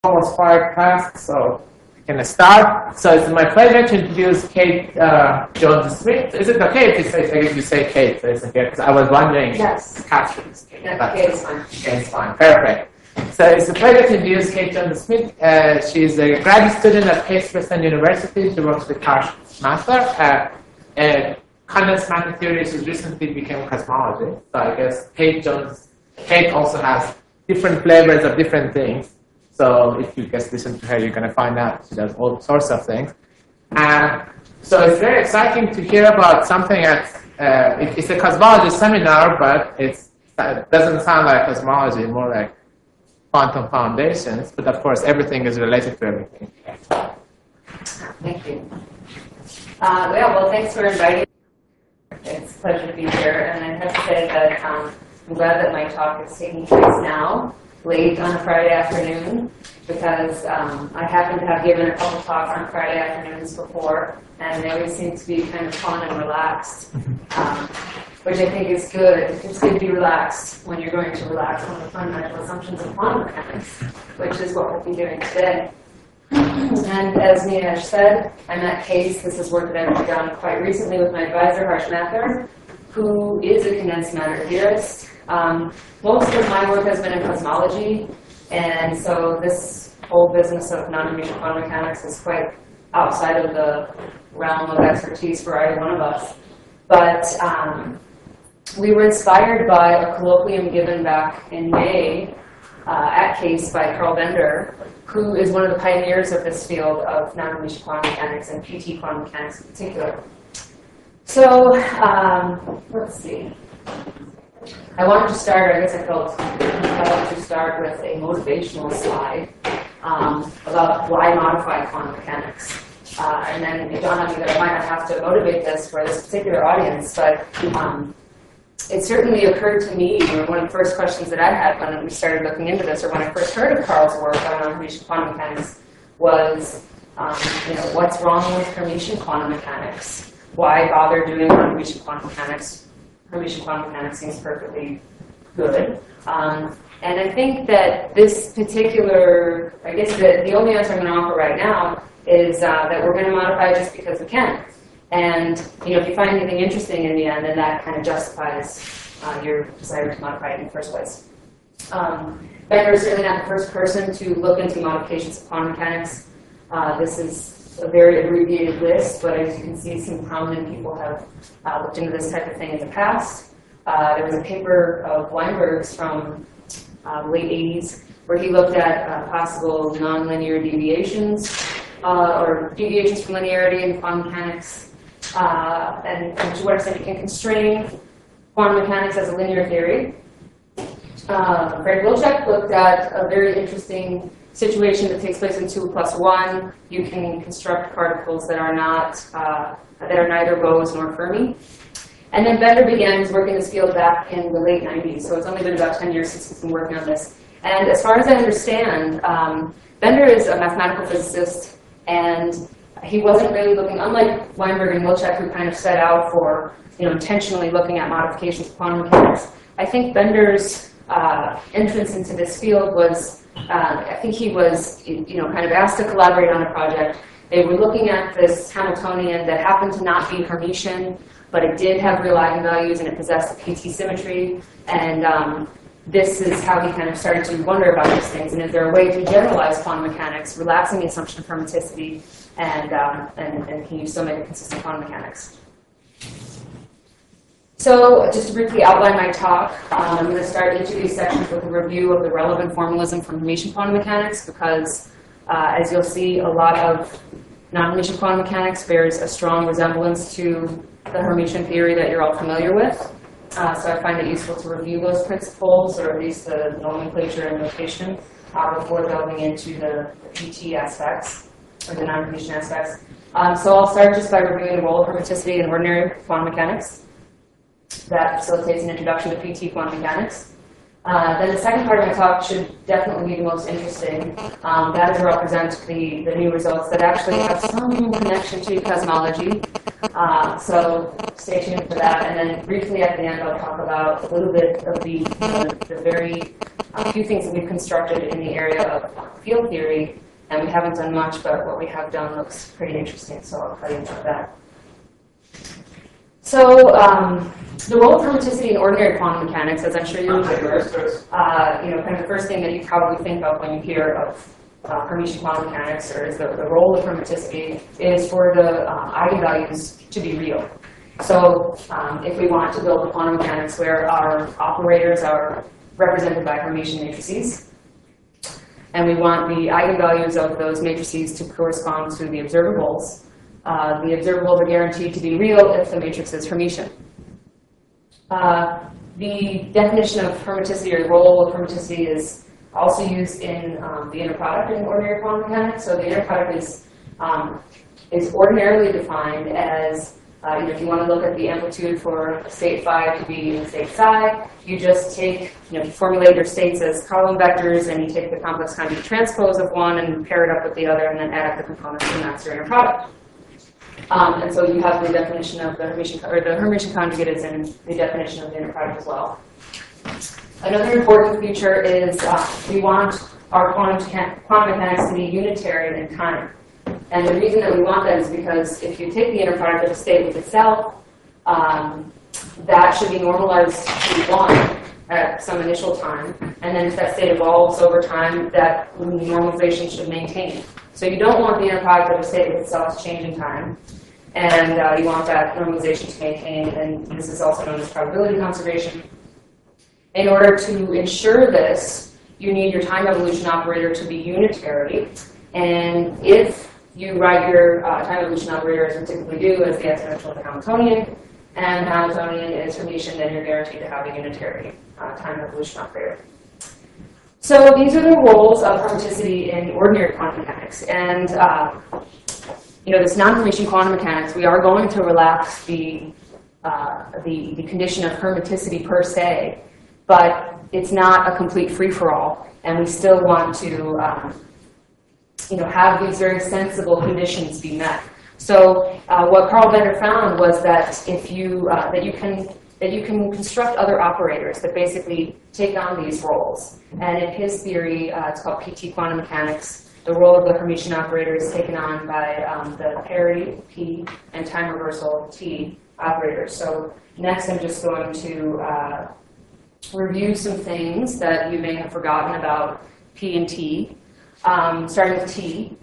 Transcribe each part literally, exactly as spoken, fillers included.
almost five past, so we can start. So it's my pleasure to introduce Kate uh, Jones-Smith. Is it okay if you say, if you say Kate? So it's okay, because I was wondering. Yes. Captions. Yeah, Kate is fine. Kate is fine. Perfect. So it's a pleasure to introduce Kate Jones-Smith. Uh, she's a graduate student at Case Western University. She works with Karl Schmattler. Uh, uh, condensed matter theory has recently became cosmology. So I guess Kate Jones, Kate also has different flavors of different things. So if you just listen to her, you're going to find out she does all sorts of things. And so it's very exciting to hear about something that uh, it, it's a cosmology seminar, but it's, it doesn't sound like cosmology, more like quantum foundations. But of course, everything is related to everything. Thank you. Uh, yeah, well, thanks for inviting me. It's a pleasure to be here. And I have to say that um, I'm glad that my talk is taking place now, late on a Friday afternoon, because um, I happen to have given a couple talks on Friday afternoons before, and they always seem to be kind of fun and relaxed, um, which I think is good. It's good to be relaxed when you're going to relax on the fundamental assumptions of quantum mechanics, which is what we'll be doing today. And as Neeraj said, I'm at Case. This is work that I've done quite recently with my advisor, Harsh Mathur, who is a condensed matter theorist. Um, most of my work has been in cosmology, and so this whole business of non-Hermitian quantum mechanics is quite outside of the realm of expertise for either one of us. But um, we were inspired by a colloquium given back in May uh, at Case by Carl Bender, who is one of the pioneers of this field of non-Hermitian quantum mechanics and P T quantum mechanics in particular. So um, let's see. I wanted to start, I guess I felt compelled to start with a motivational slide um, about why modify quantum mechanics. Uh, and then it dawned on me that I might not have to motivate this for this particular audience, but um, it certainly occurred to me, you know, one of the first questions that I had when we started looking into this, or when I first heard of Carl's work on non-Hermitian quantum mechanics, was, um, you know, what's wrong with Hermitian quantum mechanics? Why bother doing non-Hermitian quantum mechanics? Hermitian quantum mechanics seems perfectly good. Um, and I think that this particular, I guess the, the only answer I'm going to offer right now is uh, that we're going to modify it just because we can. And you know, if you find anything interesting in the end, then that kind of justifies uh, your desire to modify it in the first place. Um, Bender is certainly not the first person to look into modifications of quantum mechanics. Uh, this is a very abbreviated list, but as you can see, some prominent people have uh, looked into this type of thing in the past. Uh, there was a paper of Weinberg's from uh, the late eighties where he looked at uh, possible nonlinear deviations, uh, or deviations from linearity in quantum mechanics, uh, and, and to what extent you can constrain quantum mechanics as a linear theory. Uh, Fred Wilczek looked at a very interesting situation that takes place in two plus one. You can construct particles that are not uh, that are neither Bose nor Fermi. And then Bender began his work in this field back in the late nineties, so it's only been about ten years since he's been working on this. And as far as I understand, um, Bender is a mathematical physicist, and he wasn't really looking, unlike Weinberg and Wilczek, who kind of set out for, you know, intentionally looking at modifications of quantum mechanics. I think Bender's uh, entrance into this field was Uh, I think he was, you know, kind of asked to collaborate on a project. They were looking at this Hamiltonian that happened to not be Hermitian, but it did have real eigenvalues and it possessed a P T symmetry. And um, this is how he kind of started to wonder about these things. And is there a way to generalize quantum mechanics, relaxing the assumption of hermiticity, and, um, and, and can you still make a consistent quantum mechanics? So just to briefly outline my talk, um, I'm going to start each of these sections with a review of the relevant formalism from Hermitian quantum mechanics, because uh, as you'll see, a lot of non-Hermitian quantum mechanics bears a strong resemblance to the Hermitian theory that you're all familiar with. Uh, so I find it useful to review those principles, or at least the nomenclature and notation, uh, before delving into the, the P T aspects, or the non-Hermitian aspects. Um, so I'll start just by reviewing the role of hermiticity in ordinary quantum mechanics. That facilitates an introduction to P T quantum mechanics. Uh, then the second part of my talk should definitely be the most interesting. Um, that is where I'll present the, the new results that actually have some connection to cosmology. Uh, so stay tuned for that. And then briefly at the end, I'll talk about a little bit of the, the, the very a few things that we've constructed in the area of field theory, and we haven't done much, but what we have done looks pretty interesting, so I'll tell you about that. So, um, the role of hermeticity in ordinary quantum mechanics, as I'm sure you're aware, uh, you know, kind of the first thing that you probably think of when you hear of uh, Hermitian quantum mechanics, or is the, the role of hermeticity is for the uh, eigenvalues to be real. So, um, if we want to build a quantum mechanics where our operators are represented by Hermitian matrices, and we want the eigenvalues of those matrices to correspond to the observables, uh, the observables are guaranteed to be real if the matrix is Hermitian. Uh, the definition of hermeticity, or the role of hermeticity, is also used in um, the inner product in ordinary quantum mechanics. So the inner product is, um, is ordinarily defined as, uh, you know, if you want to look at the amplitude for state phi to be in state psi, you just take, you know, you formulate your states as column vectors, and you take the complex conjugate transpose of one and pair it up with the other, and then add up the components, and that's your inner product. Um, and so you have the definition of the Hermitian, or the Hermitian conjugate is in the definition of the inner product as well. Another important feature is uh, we want our quantum, quantum mechanics to be unitary in time. And the reason that we want that is because if you take the inner product of a state with itself, um, that should be normalized to one at some initial time. And then if that state evolves over time, that normalization should maintain. So you don't want the inner product of a state with itself to change in time. And uh, you want that normalization to maintain. And this is also known as probability conservation. In order to ensure this, you need your time evolution operator to be unitary. And if you write your uh, time evolution operator, as we typically do, as the exponential of the Hamiltonian, and Hamiltonian is Hermitian, then you're guaranteed to have a unitary uh, time evolution operator. So these are the roles of hermeticity in ordinary quantum mechanics. And uh, you know, this non-Hermitian quantum mechanics, we are going to relax the, uh, the, the condition of hermeticity per se, but it's not a complete free-for-all, and we still want to um, you know, have these very sensible conditions be met. So uh, what Carl Bender found was that if you uh, that you can that you can construct other operators that basically take on these roles. And in his theory, uh, it's called P T quantum mechanics. The role of the Hermitian operator is taken on by um, the parity P and time reversal T operators. So next, I'm just going to uh, review some things that you may have forgotten about P and T, um, starting with T.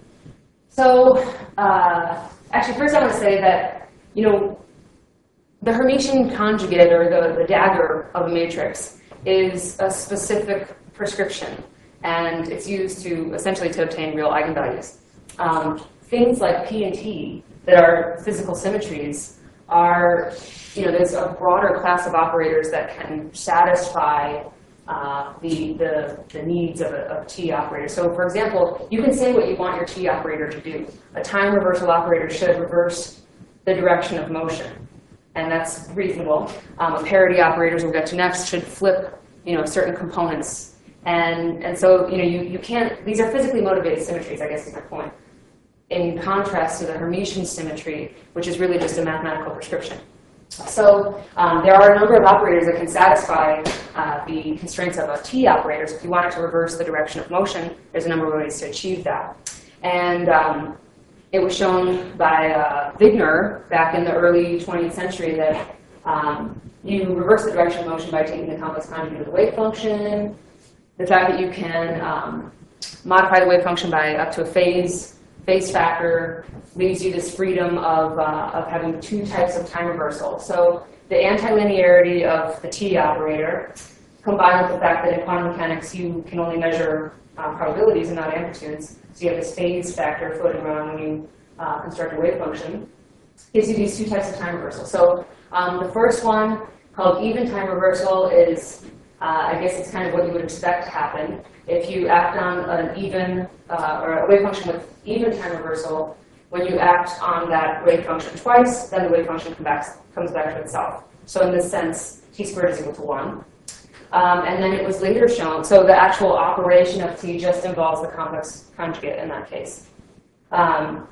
So uh, actually, first I want to say that, you know, the Hermitian conjugate, or the, the dagger of a matrix, is a specific prescription, and it's used to essentially to obtain real eigenvalues. Um, things like P and T that are physical symmetries are, you know, there's a broader class of operators that can satisfy uh, the, the, the needs of a of T operator. So for example, you can say what you want your T operator to do. A time reversal operator should reverse the direction of motion, and that's reasonable. Um, a parity operators we'll get to next should flip, you know, certain components. And, and so, you know, you, you can't, these are physically motivated symmetries, I guess is my point, in contrast to the Hermitian symmetry, which is really just a mathematical prescription. So um, there are a number of operators that can satisfy uh, the constraints of a T operator. So if you wanted to reverse the direction of motion, there's a number of ways to achieve that. And um, it was shown by uh, Wigner back in the early twentieth century that um, you reverse the direction of motion by taking the complex conjugate of the wave function. The fact that you can um, modify the wave function by up to a phase phase factor leaves you this freedom of, uh, of having two types of time reversal. So the antilinearity of the T operator, combined with the fact that in quantum mechanics you can only measure uh, probabilities and not amplitudes, so you have this phase factor floating around when you uh, construct a wave function, gives you these two types of time reversal. So um, the first one, called even time reversal, is Uh, I guess it's kind of what you would expect to happen. If you act on an even, uh, or a wave function with even time reversal, when you act on that wave function twice, then the wave function come back, comes back to itself. So in this sense, t squared is equal to one. Um, and then it was later shown, so the actual operation of t just involves the complex conjugate in that case. Um,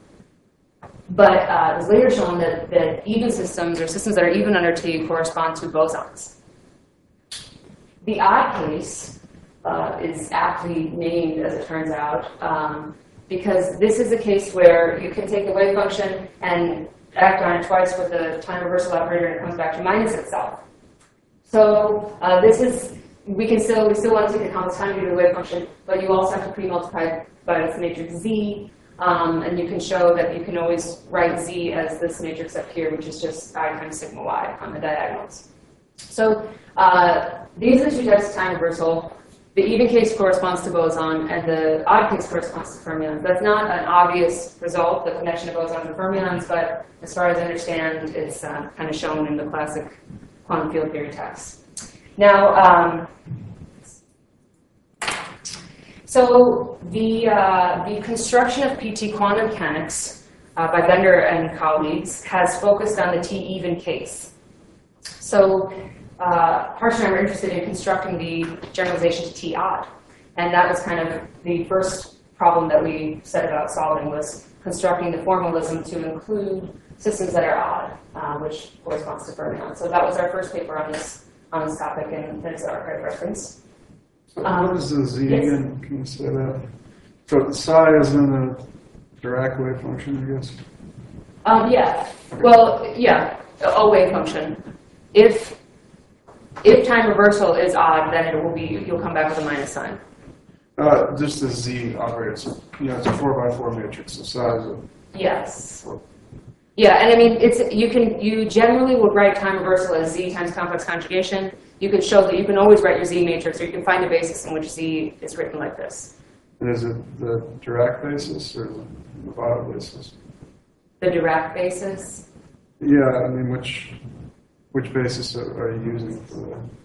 but uh, it was later shown that, that even systems, or systems that are even under t, correspond to bosons. The odd case uh, is aptly named, as it turns out, um, because this is a case where you can take the wave function and act on it twice with the time reversal operator, and it comes back to minus itself. So uh, this is, we can still, we still want to take the complex conjugate of the wave function, but you also have to pre-multiply by this matrix Z, um, and you can show that you can always write Z as this matrix up here, which is just I times sigma Y on the diagonals. So uh, these are the two types of time reversal. The even case corresponds to boson, and the odd case corresponds to fermions. That's not an obvious result, the connection of bosons and fermions, but as far as I understand, it's uh, kind of shown in the classic quantum field theory text. Now, um, so the, uh, the construction of P T quantum mechanics uh, by Bender and colleagues has focused on the T-even case. So uh, Harsh and I were interested in constructing the generalization to T-odd. And that was kind of the first problem that we set about solving, was constructing the formalism to include systems that are odd, uh, which corresponds to fermions. So that was our first paper on this on this topic, and there's our archive reference. Um, what is the Z yes. again? Can you say that? So psi is in a Dirac wave function, I guess? Um, yeah. Well, yeah, a wave function. If if time reversal is odd, then it will be, you'll come back with a minus sign. Uh, just the Z operator. So, you know, it's a four by four matrix. The size of yes. Four. Yeah, and I mean, it's you can you generally would write time reversal as Z times complex conjugation. You can show that you can always write your Z matrix, or you can find a basis in which Z is written like this. And is it the Dirac basis or the Nevada basis? The Dirac basis. Yeah, I mean, which which basis are you using for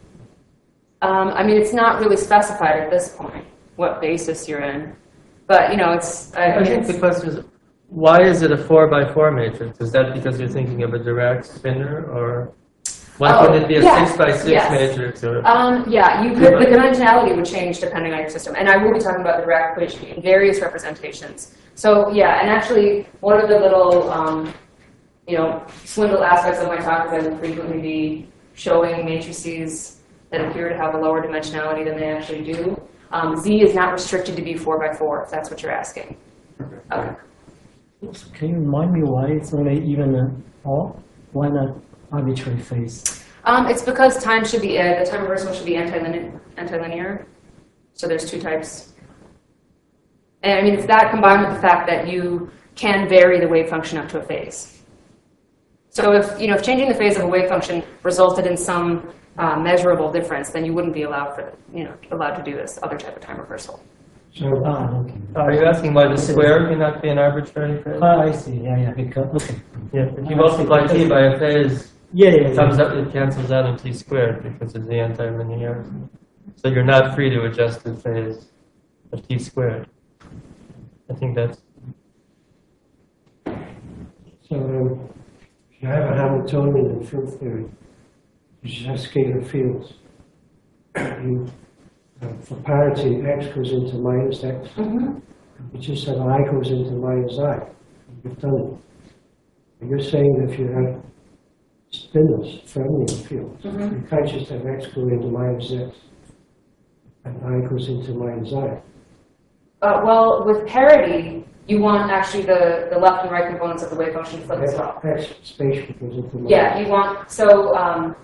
that? Um, I mean, it's not really specified at this point what basis you're in, but you know, it's. I, I think the question is, why is it a four by four matrix? Is that because you're thinking of a Dirac spinner, or why oh, couldn't it be a yes, six by six yes. matrix? Or um, yeah, you could. The dimensionality would change depending on your system, and I will be talking about the Dirac equation in various representations. So yeah, and actually, one of the little, um, you know, swindle aspects of my talk is I will frequently be showing matrices that appear to have a lower dimensionality than they actually do. Um, Z is not restricted to be four by four, if that's what you're asking. Okay. Okay. Can you remind me why it's only even uh, odd? Why not arbitrary phase? Um, it's because time should be, uh, the time reversal should be antilinear, antilinear. So there's two types. And I mean, it's that combined with the fact that you can vary the wave function up to a phase. So if, you know, if changing the phase of a wave function resulted in some uh, measurable difference, then you wouldn't be allowed for, you know, allowed to do this other type of time reversal. So, ah, okay. Are you asking why the square cannot be an arbitrary phase? Ah, I see. Yeah, yeah. Because okay. Yeah, if you multiply t by a phase, yeah, yeah, it comes up, it cancels out in t squared because of the antilinearity. So you're not free to adjust the phase of t squared. I think that's. So um, if you have a Hamiltonian in field theory, you just have scalar fields. You, uh, for parity, x goes into minus x. Mm-hmm. You just have I goes into minus I. You've done it. And you're saying that if you have spinors, fermion fields, Mm-hmm. you can't just have x go into minus x and I goes into minus I. Uh, well, with parity, you want actually the, the left and right components of the wave function to flip as well. X spatial goes into minus. Yeah, you want, so, um,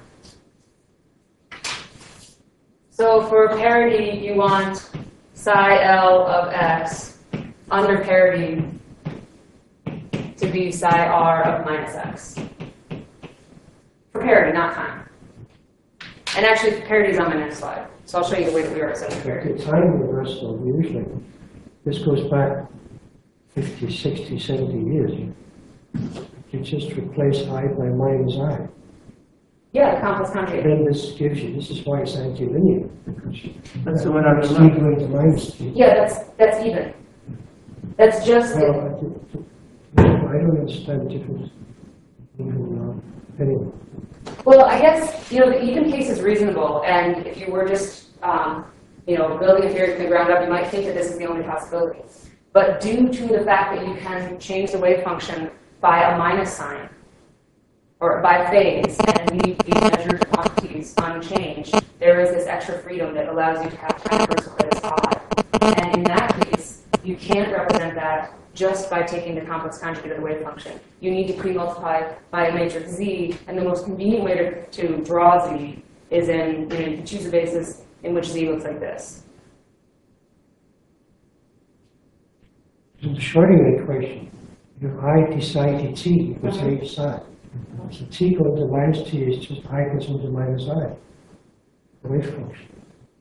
so for parity, you want psi L of x under parity to be psi R of minus x. For parity, not time. And actually, parity is on my next slide. So I'll show you the way that we represent parity. The time reversal, usually, this goes back fifty, sixty, seventy years. You just replace I by minus I. Yeah, the complex conjugate. Then this gives you, this is why it's antilinear. That's the one I was not going to minus t. Yeah, that's that's even. That's just. Well, I, think, I don't understand the difference. Even uh, anyway. Well, I guess, you know, the even case is reasonable, and if you were just, um, you know, building a theory from the ground up, you might think that this is the only possibility. But due to the fact that you can change the wave function by a minus sign, or by phase, and leave these measured quantities unchanged, there is this extra freedom that allows you to have factors that is odd. And in that case, you can't represent that just by taking the complex conjugate of the wave function. You need to pre-multiply by a matrix Z, and the most convenient way to, to draw Z is in, you know, you can choose a basis in which Z looks like this. In the Schrodinger equation, you have I d psi dt equals A psi. So t goes to minus t is just I goes into minus I. The wave function.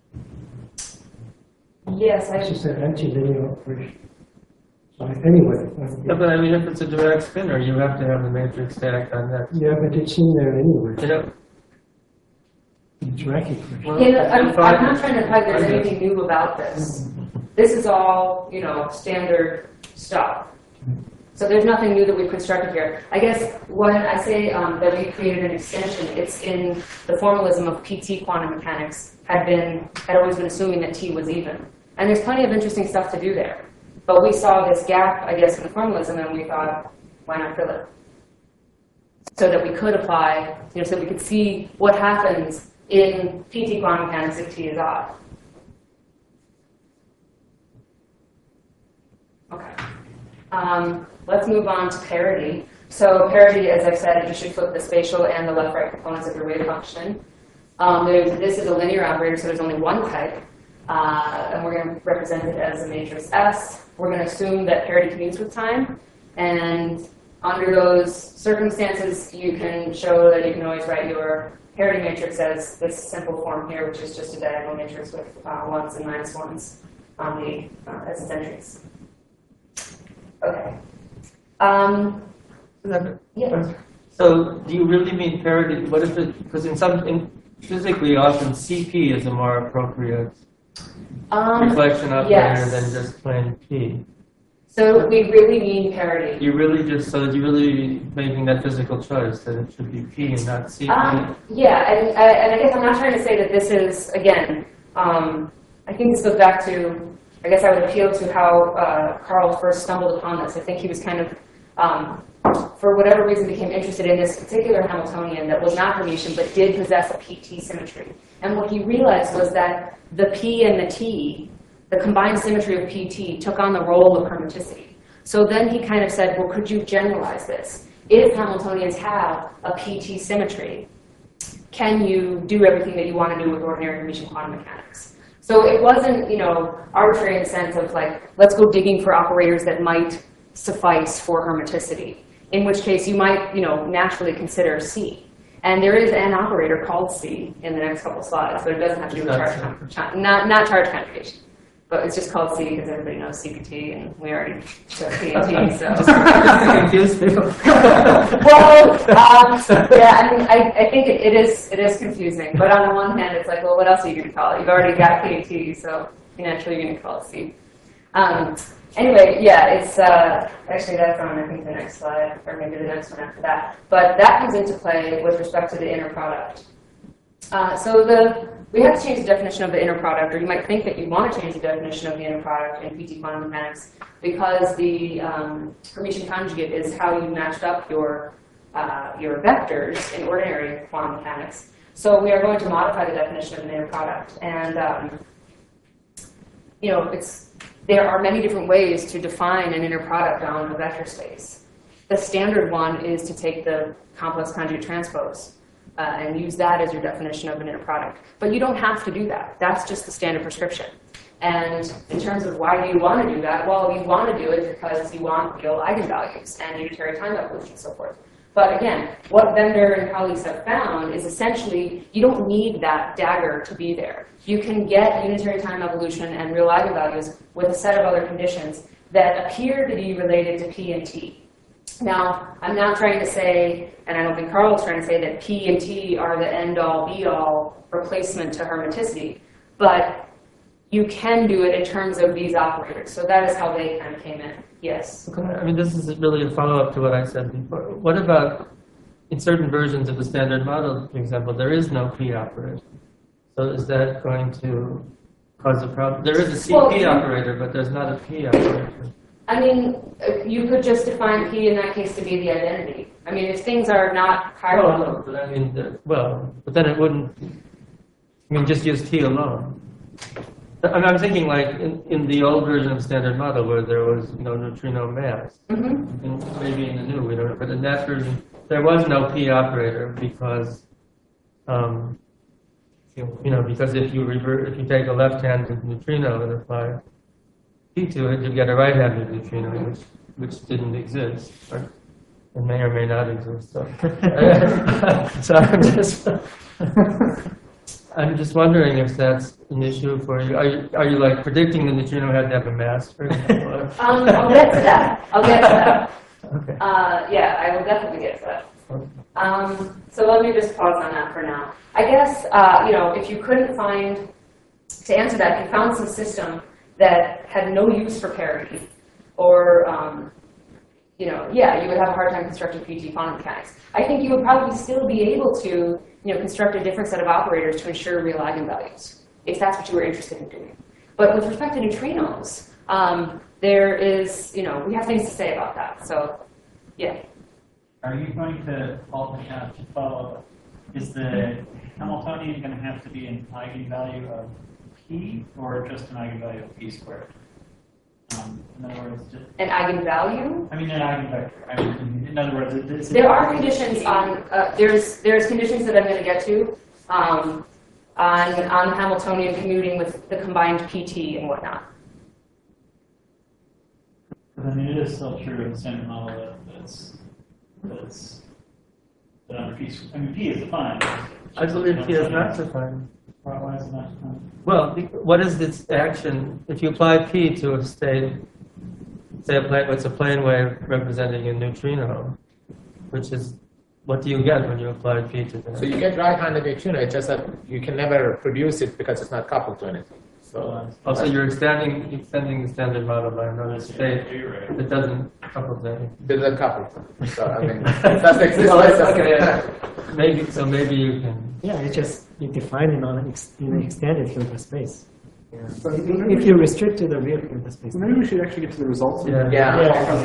Yes, I It's just an anti-linear operation. So anyway. Yeah, but I mean, if it's a direct spinner, you have to have the matrix stacked on that. Yeah, but it's in there anyway. You know, It's Dirac equation. well, Yeah, I'm, fine. I'm not trying to imply there's I guess. anything new about this. This is all, you know, standard stuff. So there's nothing new that we've constructed here. I guess when I say um, that we created an extension, it's in the formalism of P T quantum mechanics had been, had always been assuming that T was even. And there's plenty of interesting stuff to do there. But we saw this gap, I guess, in the formalism, and we thought, why not fill it? So that we could apply, you know, so we could see what happens in P T quantum mechanics if T is odd. Okay. Um, let's move on to parity. So parity, as I've said, you should flip the spatial and the left-right components of your wave function. Um, there's, this is a linear operator, so there's only one type. Uh, and we're going to represent it as a matrix S. We're going to assume that parity commutes with time. And under those circumstances, you can show that you can always write your parity matrix as this simple form here, which is just a diagonal matrix with uh, ones and minus ones on the uh, as its entries. Okay. Um, yeah. So do you really mean parity? What if it, because in some, in physically often C P is a more appropriate Um, reflection operator yes. than just plain P. So we really mean parity. You really just, so you're really making that physical choice that it should be P and not C P. Um, yeah, and, I- and I guess I'm not trying to say that this is, again, um, I think this goes back to, I guess I would appeal to how uh, Carl first stumbled upon this. I think he was kind of, um, for whatever reason, became interested in this particular Hamiltonian that was not Hermitian, but did possess a P T symmetry. And what he realized was that the P and the T, the combined symmetry of P T, took on the role of hermiticity. So then he kind of said, well, could you generalize this? If Hamiltonians have a P T symmetry, can you do everything that you want to do with ordinary Hermitian quantum mechanics? So it wasn't, you know, arbitrary in the sense of like, let's go digging for operators that might suffice for hermiticity, in which case you might, you know, naturally consider C. And there is an operator called C in the next couple slides, but it doesn't have to do with charge, con- not, not charge conjugation. But it's just called C because everybody knows C P T, and we already took P and T, so. Confuse people. Well, um, yeah, I mean, I, I think it, it is it is confusing. But on the one hand, it's like, well, what else are you going to call it? You've already got P and T, so naturally you're going to call it C. Um, anyway, yeah, it's uh, actually that's on I think the next slide, or maybe the next one after that. But that comes into play with respect to the inner product. Uh, so the we have to change the definition of the inner product, or you might think that you want to change the definition of the inner product in P T quantum mechanics, because the um, Hermitian conjugate is how you matched up your uh, your vectors in ordinary quantum mechanics. So we are going to modify the definition of an inner product, and um, you know, it's there are many different ways to define an inner product on a vector space. The standard one is to take the complex conjugate transpose. Uh, and use that as your definition of an inner product. But you don't have to do that. That's just the standard prescription. And in terms of why do you want to do that, well, you want to do it because you want real eigenvalues and unitary time evolution and so forth. But again, what Bender and colleagues have found is essentially you don't need that dagger to be there. You can get unitary time evolution and real eigenvalues with a set of other conditions that appear to be related to P and T. Now, I'm not trying to say, and I don't think Carl's trying to say, that P and T are the end-all, be-all replacement to hermiticity, but you can do it in terms of these operators. So that is how they kind of came in. Yes? I mean, this is really a follow-up to what I said before. What about in certain versions of the standard model, for example, there is no P operator. So is that going to cause a problem? There is a C P Well, operator, but there's not a P operator. I mean, you could just define P in that case to be the identity. I mean, if things are not hierarchical. Well, but I mean, the, well, but then it wouldn't. I mean, just use T alone. I mean, I'm thinking like in, in the old version of Standard Model where there was no neutrino mass. Mhm. And maybe in the new, we don't know. But in that version, there was no P operator because, um, you know, because if you revert, if you take a left-handed neutrino and apply P to it, you get a right-handed neutrino, which which didn't exist, or it may or may not exist. So, so I'm just. I'm just wondering if that's an issue for you. Are you, are you like predicting the neutrino had to have a mass, for example? Um, I'll get to that. I'll get to that. Okay. Uh, yeah, I will definitely get to that. Um, so let me just pause on that for now. I guess, uh, you know, if you couldn't find, to answer that, if you found some system that had no use for parity, or, um, you know, yeah, you would have a hard time constructing P T quantum mechanics. I think you would probably still be able to, you know, construct a different set of operators to ensure real eigenvalues, if that's what you were interested in doing. But with respect to neutrinos, um, there is, you know, we have things to say about that. So, yeah. Are you going to also have to follow, is the Hamiltonian going to have to be an eigenvalue of P or just an eigenvalue of P squared? Um, in other words, just, An eigenvalue? I mean an eigenvector. I mean, in other words, it, it's, There are conditions on, uh, there's, there's conditions that I'm going to get to um, on, on Hamiltonian commuting with the combined P T and whatnot. I mean, it is still true in the standard model that that's, that's, that under P, I mean, P is defined. I believe P is not defined. Why why is it not defined? Well, what is its action? If you apply P to a state, say a plane, it's a plane wave representing a neutrino, which is, what do you get when you apply P to that? So you get right-handed neutrino, it's just that you can never produce it because it's not coupled to anything. So, Also, you're extending extending the standard model by another state that doesn't couple to anything. there's a couple. So, I mean, that's the existence of Okay, yeah. Maybe, so maybe you can. Yeah, you just you define it on ex, in an extended Hilbert space. So If maybe, if you restrict to the real Hilbert space. maybe we should actually get to the results. of Yeah. that. Yeah.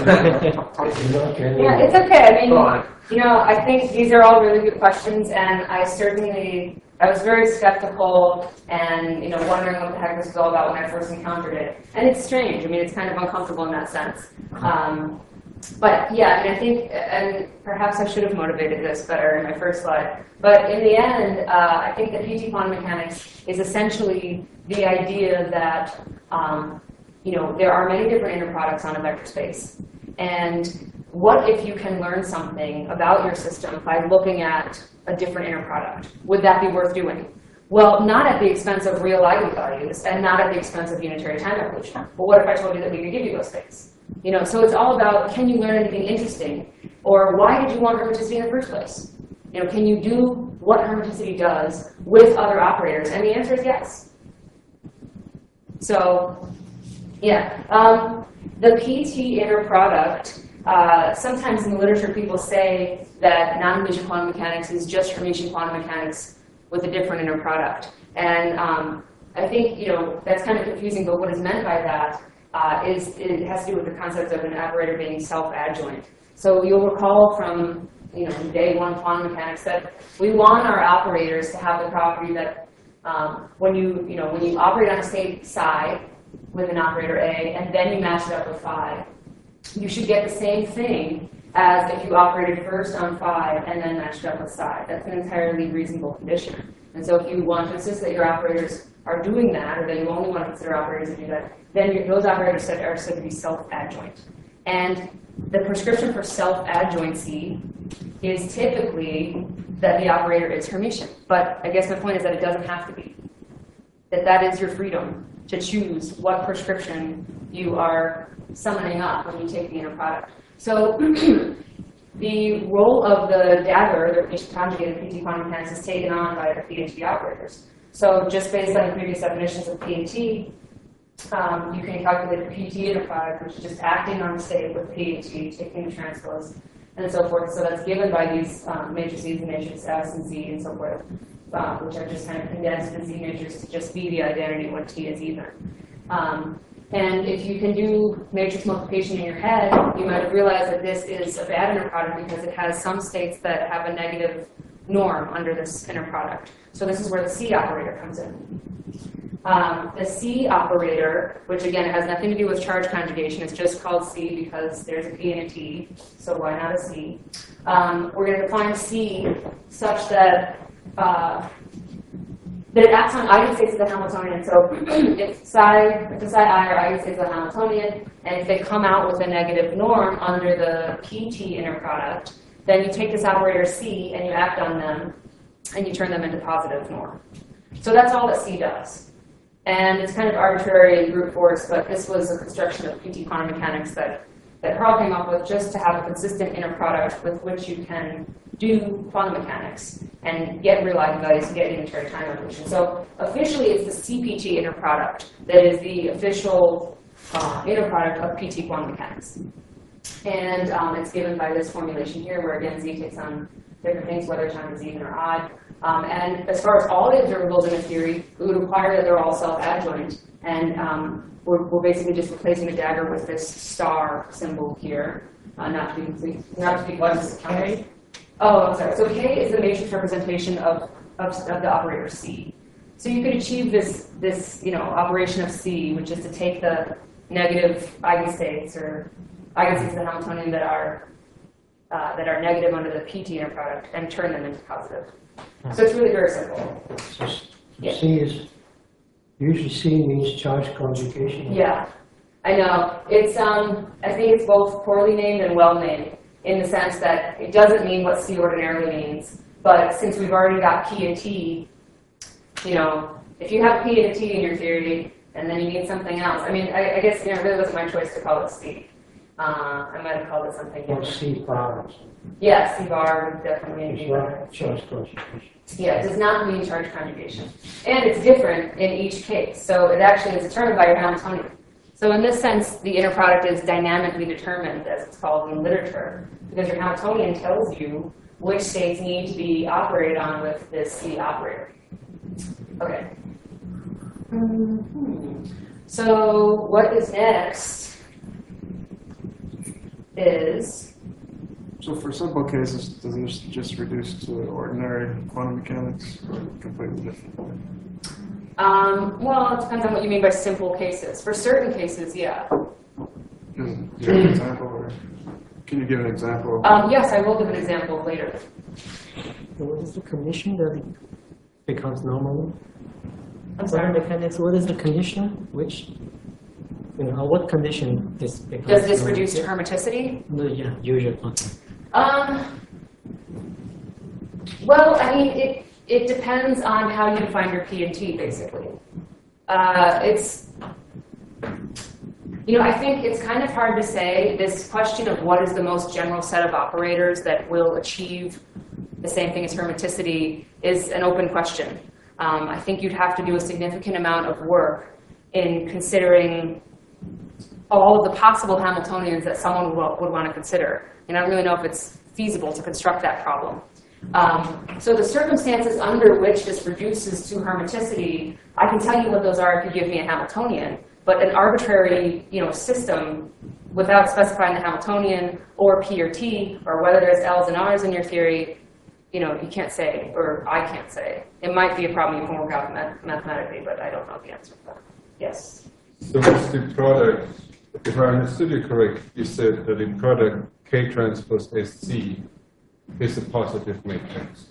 Yeah, it's okay. I mean, Go on. you know, I think these are all really good questions, and I certainly, I was very skeptical and, you know, wondering what the heck this was all about when I first encountered it. And it's strange. I mean, it's kind of uncomfortable in that sense. Um, but yeah, I mean, I think, and perhaps I should have motivated this better in my first slide. But in the end, uh, I think that P T quantum mechanics is essentially the idea that, um, you know, there are many different inner products on a vector space. And what if you can learn something about your system by looking at a different inner product? Would that be worth doing? Well, not at the expense of real eigenvalues and not at the expense of unitary time evolution. But what if I told you that we could give you those things? You know, so it's all about, can you learn anything interesting? Or why did you want hermiticity in the first place? You know, can you do what hermiticity does with other operators? And the answer is yes. So, yeah. Um, the P T inner product, uh, sometimes in the literature people say that non-Hermitian quantum mechanics is just Hermitian quantum mechanics with a different inner product. And um, I think, you know, that's kind of confusing, but what is meant by that uh, is it has to do with the concept of an operator being self-adjoint. So you'll recall from, you know, day one quantum mechanics that we want our operators to have the property that um, when you, you know, when you operate on a state psi with an operator A and then you match it up with phi, you should get the same thing as if you operated first on phi and then matched up with psi. That's an entirely reasonable condition. And so if you want to insist that your operators are doing that, or that you only want to consider operators that do that, then your, those operators said, are said to be self-adjoint. And the prescription for self-adjoincy is typically that the operator is Hermitian. But I guess my point is that it doesn't have to be. That that is your freedom to choose what prescription you are summoning up when you take the inner product. So the role of the dagger, the Hermitian conjugated P T quantum mechanics, is taken on by the P and T operators. So just based on the previous definitions of P and T, um, you can calculate the P T inner product, which is just acting on the state with P and T, taking the transpose, and so forth. So that's given by these um, matrices, the matrix S and Z and so forth, uh, which are just kind of condensed in Z matrix to just be the identity when T is even. Um, and if you can do matrix multiplication in your head, you might have realized that this is a bad inner product because it has some states that have a negative norm under this inner product. So this is where the C operator comes in. Um, the C operator, which again has nothing to do with charge conjugation, it's just called C because there's a P and a T, so why not a C? Um, we're going to define C such that uh, that it acts on eigenstates of the Hamiltonian. So if psi, if the psi I are eigenstates of the Hamiltonian, and if they come out with a negative norm under the P T inner product, then you take this operator C and you act on them, and you turn them into positive norm. So that's all that C does. And it's kind of arbitrary and brute force, but this was a construction of P T quantum mechanics that, that Carl came up with just to have a consistent inner product with which you can do quantum mechanics and get real eigenvalues and get unitary time evolution. So officially, it's the C P T inner product that is the official uh, inner product of P T quantum mechanics. And um, it's given by this formulation here, where again, Z takes on different things, whether time is even or odd. Um, and as far as all the observables in a theory, we would require that they're all self-adjoint. And um, we're, we're basically just replacing the dagger with this star symbol here, uh, not to be complete, not to be What's K? Oh, I'm sorry. So K is the matrix representation of, of, of the operator C. So you could achieve this, this you know, operation of C, which is to take the negative eigenstates or eigenstates of the Hamiltonian that are uh, that are negative under the P T inner product and turn them into positive. So it's really very simple. So Yeah. C is, usually C means charge conjugation. Yeah, I know. It's um, I think it's both poorly named and well named in the sense that it doesn't mean what C ordinarily means. But since we've already got P and T, you know, if you have P and a T in your theory, and then you need something else. I mean, I, I guess you know, it really wasn't my choice to call it C. Uh, I might have called it something Or different. C bar. Yeah, C bar would definitely It's be not better. charge conjugation. Yeah, it does not mean charge conjugation. And it's different in each case. So it actually is determined by your Hamiltonian. So in this sense, the inner product is dynamically determined, as it's called in literature, because your Hamiltonian tells you which states need to be operated on with this C operator. Okay. Mm-hmm. So what is next is... So for simple cases, does this just reduce to ordinary quantum mechanics or completely different? Um, well, it depends on what you mean by simple cases. For certain cases, yeah. Do you have an example, or can you give an example? Um, yes, I will give an example later. So what is the condition that it becomes normal? I'm Quantum sorry. mechanics, what is the condition which, you know, what condition this becomes Does this normal? reduce to hermiticity? No, yeah, usual quantum. Um, well, I mean, it, it depends on how you define your P and T, basically. Uh, it's, you know, I think it's kind of hard to say. This question of what is the most general set of operators that will achieve the same thing as hermiticity is an open question. Um, I think you'd have to do a significant amount of work in considering all of the possible Hamiltonians that someone would, would want to consider. And I don't really know if it's feasible to construct that problem. Um, so the circumstances under which this reduces to hermiticity, I can tell you what those are if you give me a Hamiltonian. But an arbitrary, you know, system without specifying the Hamiltonian or P or T, or whether there's L's and R's in your theory, you know, you can't say, or I can't say. It might be a problem you can work out math mathematically, but I don't know the answer to that. Yes? So what's the product? If I understood you correct, you said that the product K transpose S C is a positive matrix.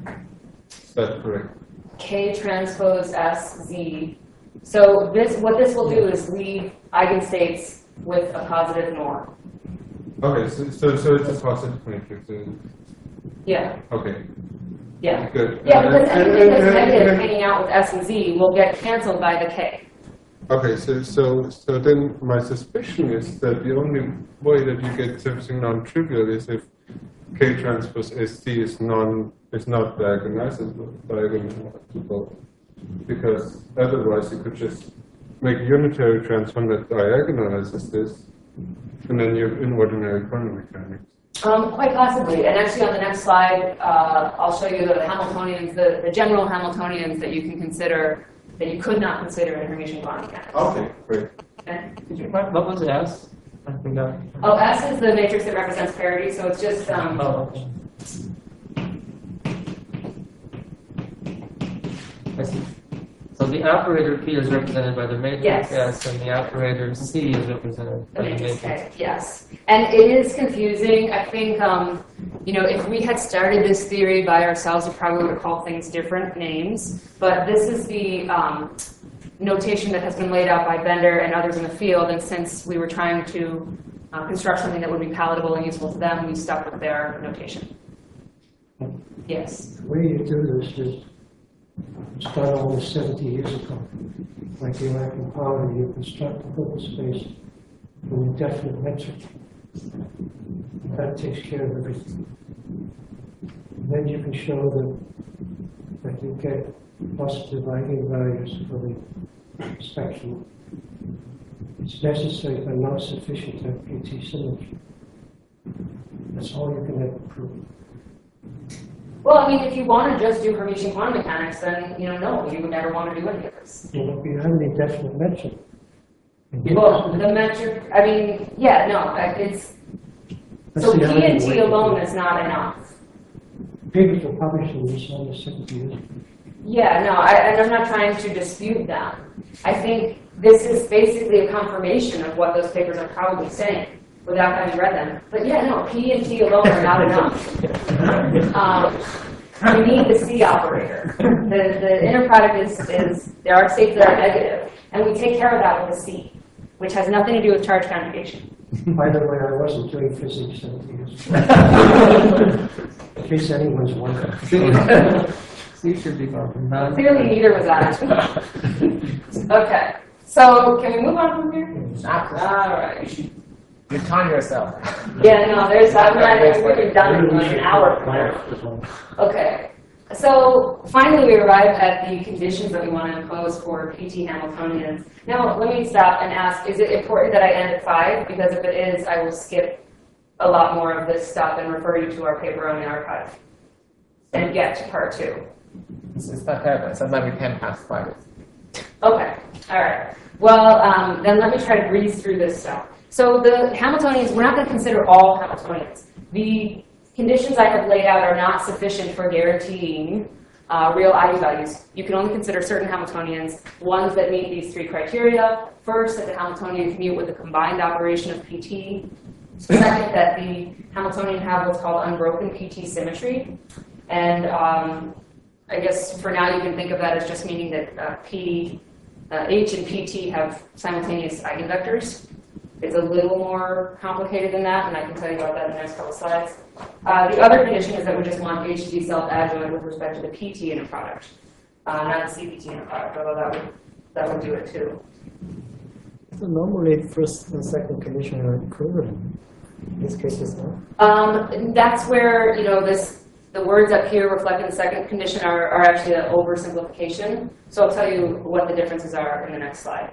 Is that correct? K transpose S Z. So this, what this will do is leave eigenstates with a positive norm. Okay, so so, so it's a positive matrix. uh, Yeah, Okay, yeah. good. Yeah, Uh, because anything and- that's and- negative and- hanging out with S and Z will get canceled by the K. Okay, so so so then my suspicion is that the only way that you get something non-trivial is if K transpose S C is non is not diagonalizable, diagonalizable, because otherwise you could just make a unitary transform that diagonalizes this, and then you're in ordinary quantum mechanics. Um, quite possibly, and actually on the next slide, uh, I'll show you the Hamiltonians, the, the general Hamiltonians that you can consider, that you could not consider in Hermitian quantum mechanics. Okay, great. Okay. What, what was S? I forgot. Oh, S is the matrix that represents parity, so it's just, um, Oh, okay. I see. So the operator P is represented by the matrix Yes. S, and the operator C is represented The by the matrix matrix. K, yes. And it is confusing. I think, um, you know, if we had started this theory by ourselves, we probably would have called things different names. But this is the um, notation that has been laid out by Bender and others in the field. And since we were trying to uh, construct something that would be palatable and useful to them, we stuck with their notation. Yes. The way you do this is, it's done almost seventy years ago. Like the American power, you construct a Hubble space with a definite metric. That takes care of everything. And then you can show that, that you get positive eigenvalues for the spectrum. It's necessary but not sufficient to have P T symmetry. That's all you can ever prove. Well, I mean, if you want to just do Hermitian quantum mechanics, then, you know, no, you would never want to do any of this. You know, if you have any definite metric. Well, the metric, I mean, yeah, no, it's, That's so the P other and way T to alone do it. is not enough. Papers were published in this almost seventy years ago. Yeah, no, I, and I'm not trying to dispute that. I think this is basically a confirmation of what those papers are probably saying without having read them. But yeah, no, P and T alone are not enough. Um, you need the C operator. The, the inner product is, is, there are states that are negative, and we take care of that with a C, which has nothing to do with charge conjugation. By the way, I wasn't doing physics seventy years ago. In case anyone's wondering. C should be broken down. Clearly neither was I. Okay, so can we move on from here? Not All right. You're telling yourself. Yeah, no, there's, I'm not, we're done in like an hour from now. Okay, so finally we arrive at the conditions that we want to impose for P T Hamiltonians. Now, let me stop and ask, is it important that I end at five? Because if it is, I will skip a lot more of this stuff and refer you to our paper on the archive and get to part two. This is not terrible. So maybe ten past five. Okay, all right. Well, um, then let me try to breeze through this stuff. So the Hamiltonians, we're not going to consider all Hamiltonians. The conditions I have laid out are not sufficient for guaranteeing uh, real eigenvalues. You can only consider certain Hamiltonians, ones that meet these three criteria. First, that the Hamiltonian commute with a combined operation of P T. Second, that the Hamiltonian have what's called unbroken P T symmetry. And um, I guess for now you can think of that as just meaning that uh, P, uh, H and P T have simultaneous eigenvectors. It's a little more complicated than that, and I can tell you about that in the next couple slides. Uh, the other condition is that we just want H to be self-adjoint with respect to the P T inner product, uh, not the C P T inner product, although that would, that would do it too. So normally, first and second condition are equivalent. In this case, it's not. Um, that's where, you know, this, the words up here reflecting the second condition are, are actually an oversimplification. So I'll tell you what the differences are in the next slide.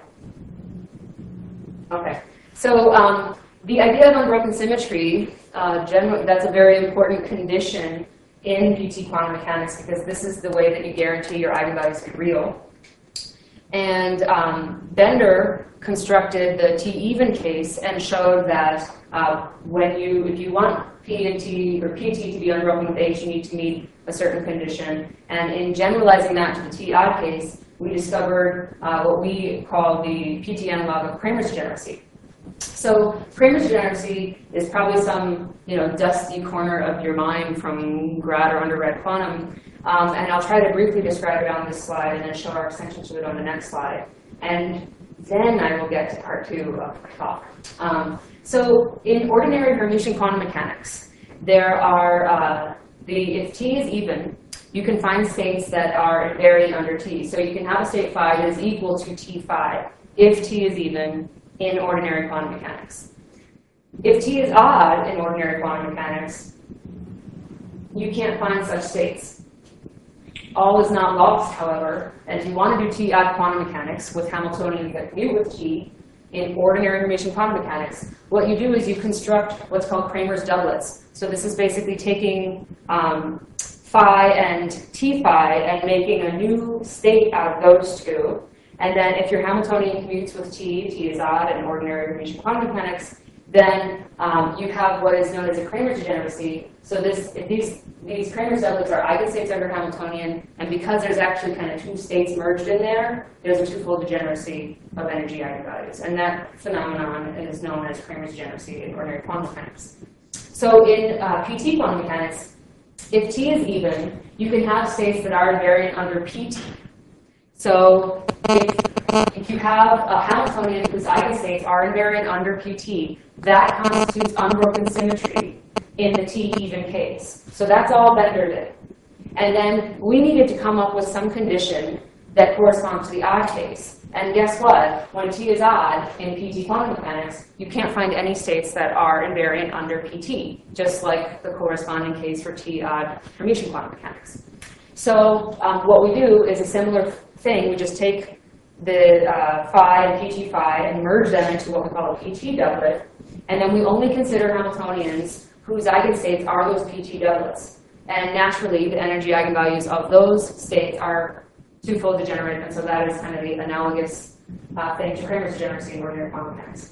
Okay. So um, the idea of unbroken symmetry, uh, generally, that's a very important condition in P T quantum mechanics because this is the way that you guarantee your eigenvalues to be real. And um, Bender constructed the T-even case and showed that uh, when you, if you want P and T or P T to be unbroken with H, you need to meet a certain condition. And in generalizing that to the T-odd case, we discovered uh, what we call the P T analog of Cramer's degeneracy. So Cramer's degeneracy is probably some, you know, dusty corner of your mind from grad or undergrad quantum. Um, and I'll try to briefly describe it on this slide and then show our extension to it on the next slide. And then I will get to part two of my talk. Um, so in ordinary Hermitian quantum mechanics, there are, uh, the, if T is even, you can find states that are invariant under T. So you can have a state phi that is equal to T phi if T is even in ordinary quantum mechanics. If T is odd in ordinary quantum mechanics, you can't find such states. All is not lost, however, and if you want to do T-odd quantum mechanics with Hamiltonians that commute with T in ordinary Hermitian quantum mechanics, what you do is you construct what's called Cramer's doublets. So this is basically taking um, phi and T phi and making a new state out of those two. And then if your Hamiltonian commutes with T, T is odd in ordinary Hermitian quantum mechanics, then um, you have what is known as a Cramer's degeneracy. So this, these, these Cramer's doublets are eigenstates under Hamiltonian, and because there's actually kind of two states merged in there, there's a twofold degeneracy of energy eigenvalues. And that phenomenon is known as Cramer's degeneracy in ordinary quantum mechanics. So in uh, P T quantum mechanics, if T is even, you can have states that are invariant under P T. So if, if you have a Hamiltonian whose eigenstates are invariant under P T, that constitutes unbroken symmetry in the T even case. So that's all Bender did. And then we needed to come up with some condition that corresponds to the odd case. And guess what? When T is odd in P T quantum mechanics, you can't find any states that are invariant under P T, just like the corresponding case for T odd Hermitian quantum mechanics. So um, what we do is a similar thing. We just take the uh, phi and P T phi and merge them into what we call a P T doublet. And then we only consider Hamiltonians whose eigenstates are those P T doublets. And naturally, the energy eigenvalues of those states are twofold degenerate, and so that is kind of the analogous uh, thing to Cramer's degeneracy in ordinary quantum mechanics.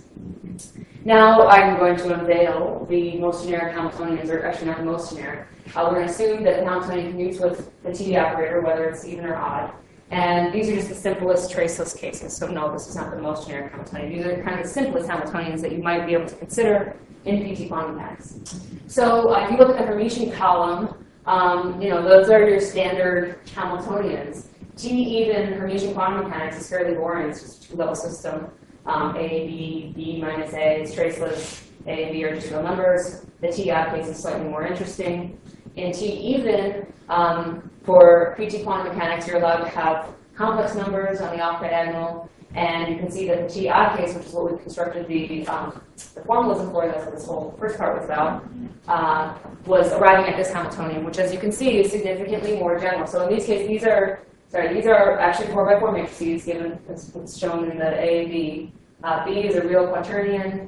Now I'm going to unveil the most generic Hamiltonians, or actually not the most generic. Uh, we're going to assume that the Hamiltonian commutes with the T operator, whether it's even or odd. And these are just the simplest traceless cases. So no, this is not the most generic Hamiltonian. These are kind of the simplest Hamiltonians that you might be able to consider in P T quantum mechanics. So uh, if you look at the Hermitian column, um, you know, those are your standard Hamiltonians. T even Hermitian quantum mechanics is fairly boring. It's just a two-level system. Um, A, B, B minus A is traceless. A and B are just real numbers. The T odd case is slightly more interesting. In T even, um, for P T quantum mechanics, you're allowed to have complex numbers on the off diagonal. And you can see that the T odd case, which is what we constructed the, um, the formalism for, that's what this whole first part was about, uh, was arriving at this Hamiltonian, which, as you can see, is significantly more general. So in these cases, these are Sorry, these are actually four by four matrices, given what's shown in the A and B. Uh, B is a real quaternion,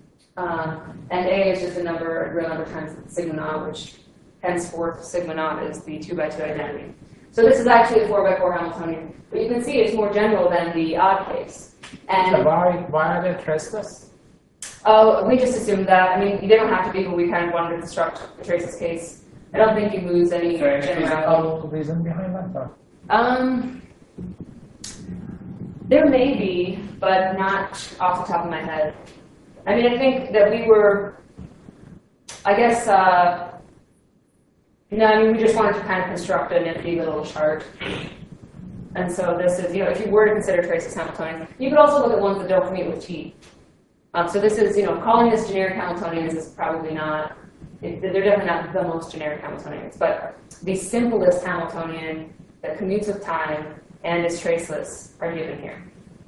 uh, and A is just a number, a real number times sigma naught, which henceforth sigma naught is the two by two identity. So this is actually a four by four Hamiltonian, but you can see it's more general than the odd case. And so why, why are they traceless? Oh, we just assumed that. I mean, they don't have to be, but we kind of wanted to construct a traceless case. I don't think you lose any Is there any generality. physical reason behind that, though? Um, there may be, but not off the top of my head. I mean, I think that we were, I guess, uh, no, I mean, we just wanted to kind of construct a nifty little chart. And so this is, you know, if you were to consider traceless Hamiltonians, you could also look at ones that don't commute with T. Um, so this is, you know, calling this generic Hamiltonians is probably not, it, they're definitely not the most generic Hamiltonians, but the simplest Hamiltonian that commutes with time and is traceless are given here.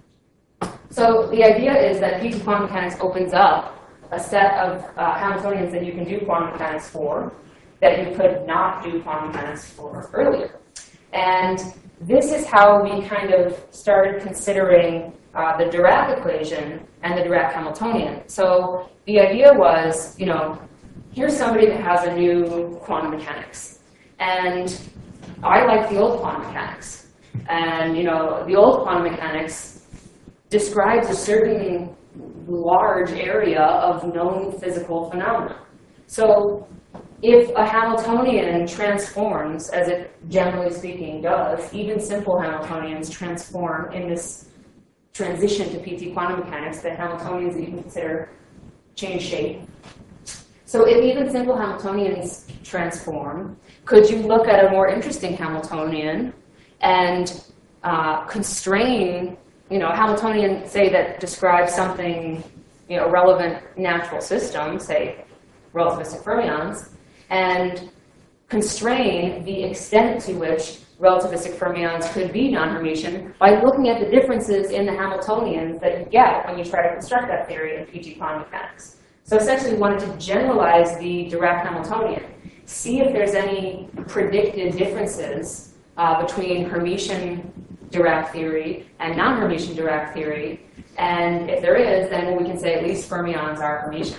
So the idea is that P T quantum mechanics opens up a set of uh, Hamiltonians that you can do quantum mechanics for that you could not do quantum mechanics for earlier. And this is how we kind of started considering uh, the Dirac equation and the Dirac Hamiltonian. So the idea was, you know, here's somebody that has a new quantum mechanics. And I like the old quantum mechanics. And, you know, the old quantum mechanics describes a certain large area of known physical phenomena. So if a Hamiltonian transforms, as it generally speaking does, even simple Hamiltonians transform in this transition to P T quantum mechanics, the Hamiltonians that you can consider change shape. So if even simple Hamiltonians transform, could you look at a more interesting Hamiltonian and uh, constrain, you know, a Hamiltonian, say, that describes something, you know, relevant natural system, say, relativistic fermions, and constrain the extent to which relativistic fermions could be non-Hermitian by looking at the differences in the Hamiltonians that you get when you try to construct that theory in P T quantum mechanics. So essentially we wanted to generalize the Dirac Hamiltonian, see if there's any predicted differences uh, between Hermitian Dirac theory and non-Hermitian Dirac theory, and if there is, then we can say at least fermions are Hermitian.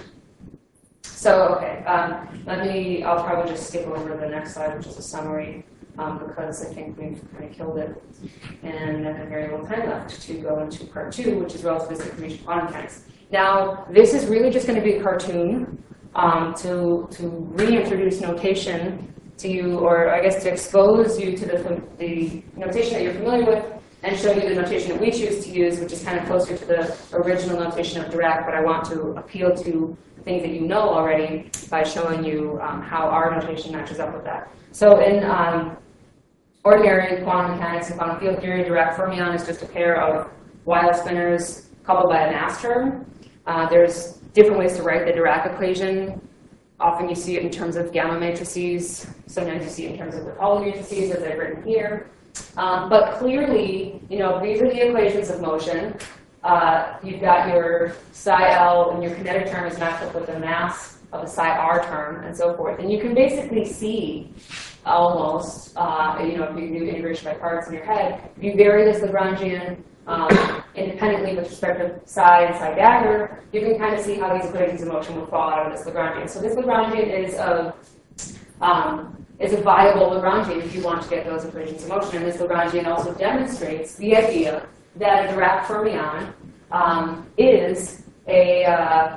So, okay, um, let me, I'll probably just skip over the next slide, which is a summary, um, because I think we've kind of killed it. And I have very little time left to go into part two, which is relativistic Hermitian quantum mechanics. Now, this is really just going to be a cartoon um, to, to reintroduce notation to you, or I guess to expose you to the, the notation that you're familiar with, and show you the notation that we choose to use, which is kind of closer to the original notation of Dirac, but I want to appeal to things that you know already by showing you um, how our notation matches up with that. So in um, ordinary quantum mechanics and quantum field theory, Dirac fermion is just a pair of Weyl spinors coupled by a mass term. Uh, there's different ways to write the Dirac equation. Often you see it in terms of gamma matrices. Sometimes you see it in terms of the Pauli matrices, as I've written here. Um, but clearly, you know, these are the equations of motion. Uh, you've got your psi L, and your kinetic term is matched up with the mass of the psi R term, and so forth. And you can basically see almost, uh, you know, if you do integration by parts in your head, if you vary this Lagrangian um, independently with respect to psi and psi dagger, you can kind of see how these equations of motion will fall out of this Lagrangian. So this Lagrangian is of um, is a viable Lagrangian if you want to get those equations of motion. And this Lagrangian also demonstrates the idea that a Dirac fermion um, is a, uh,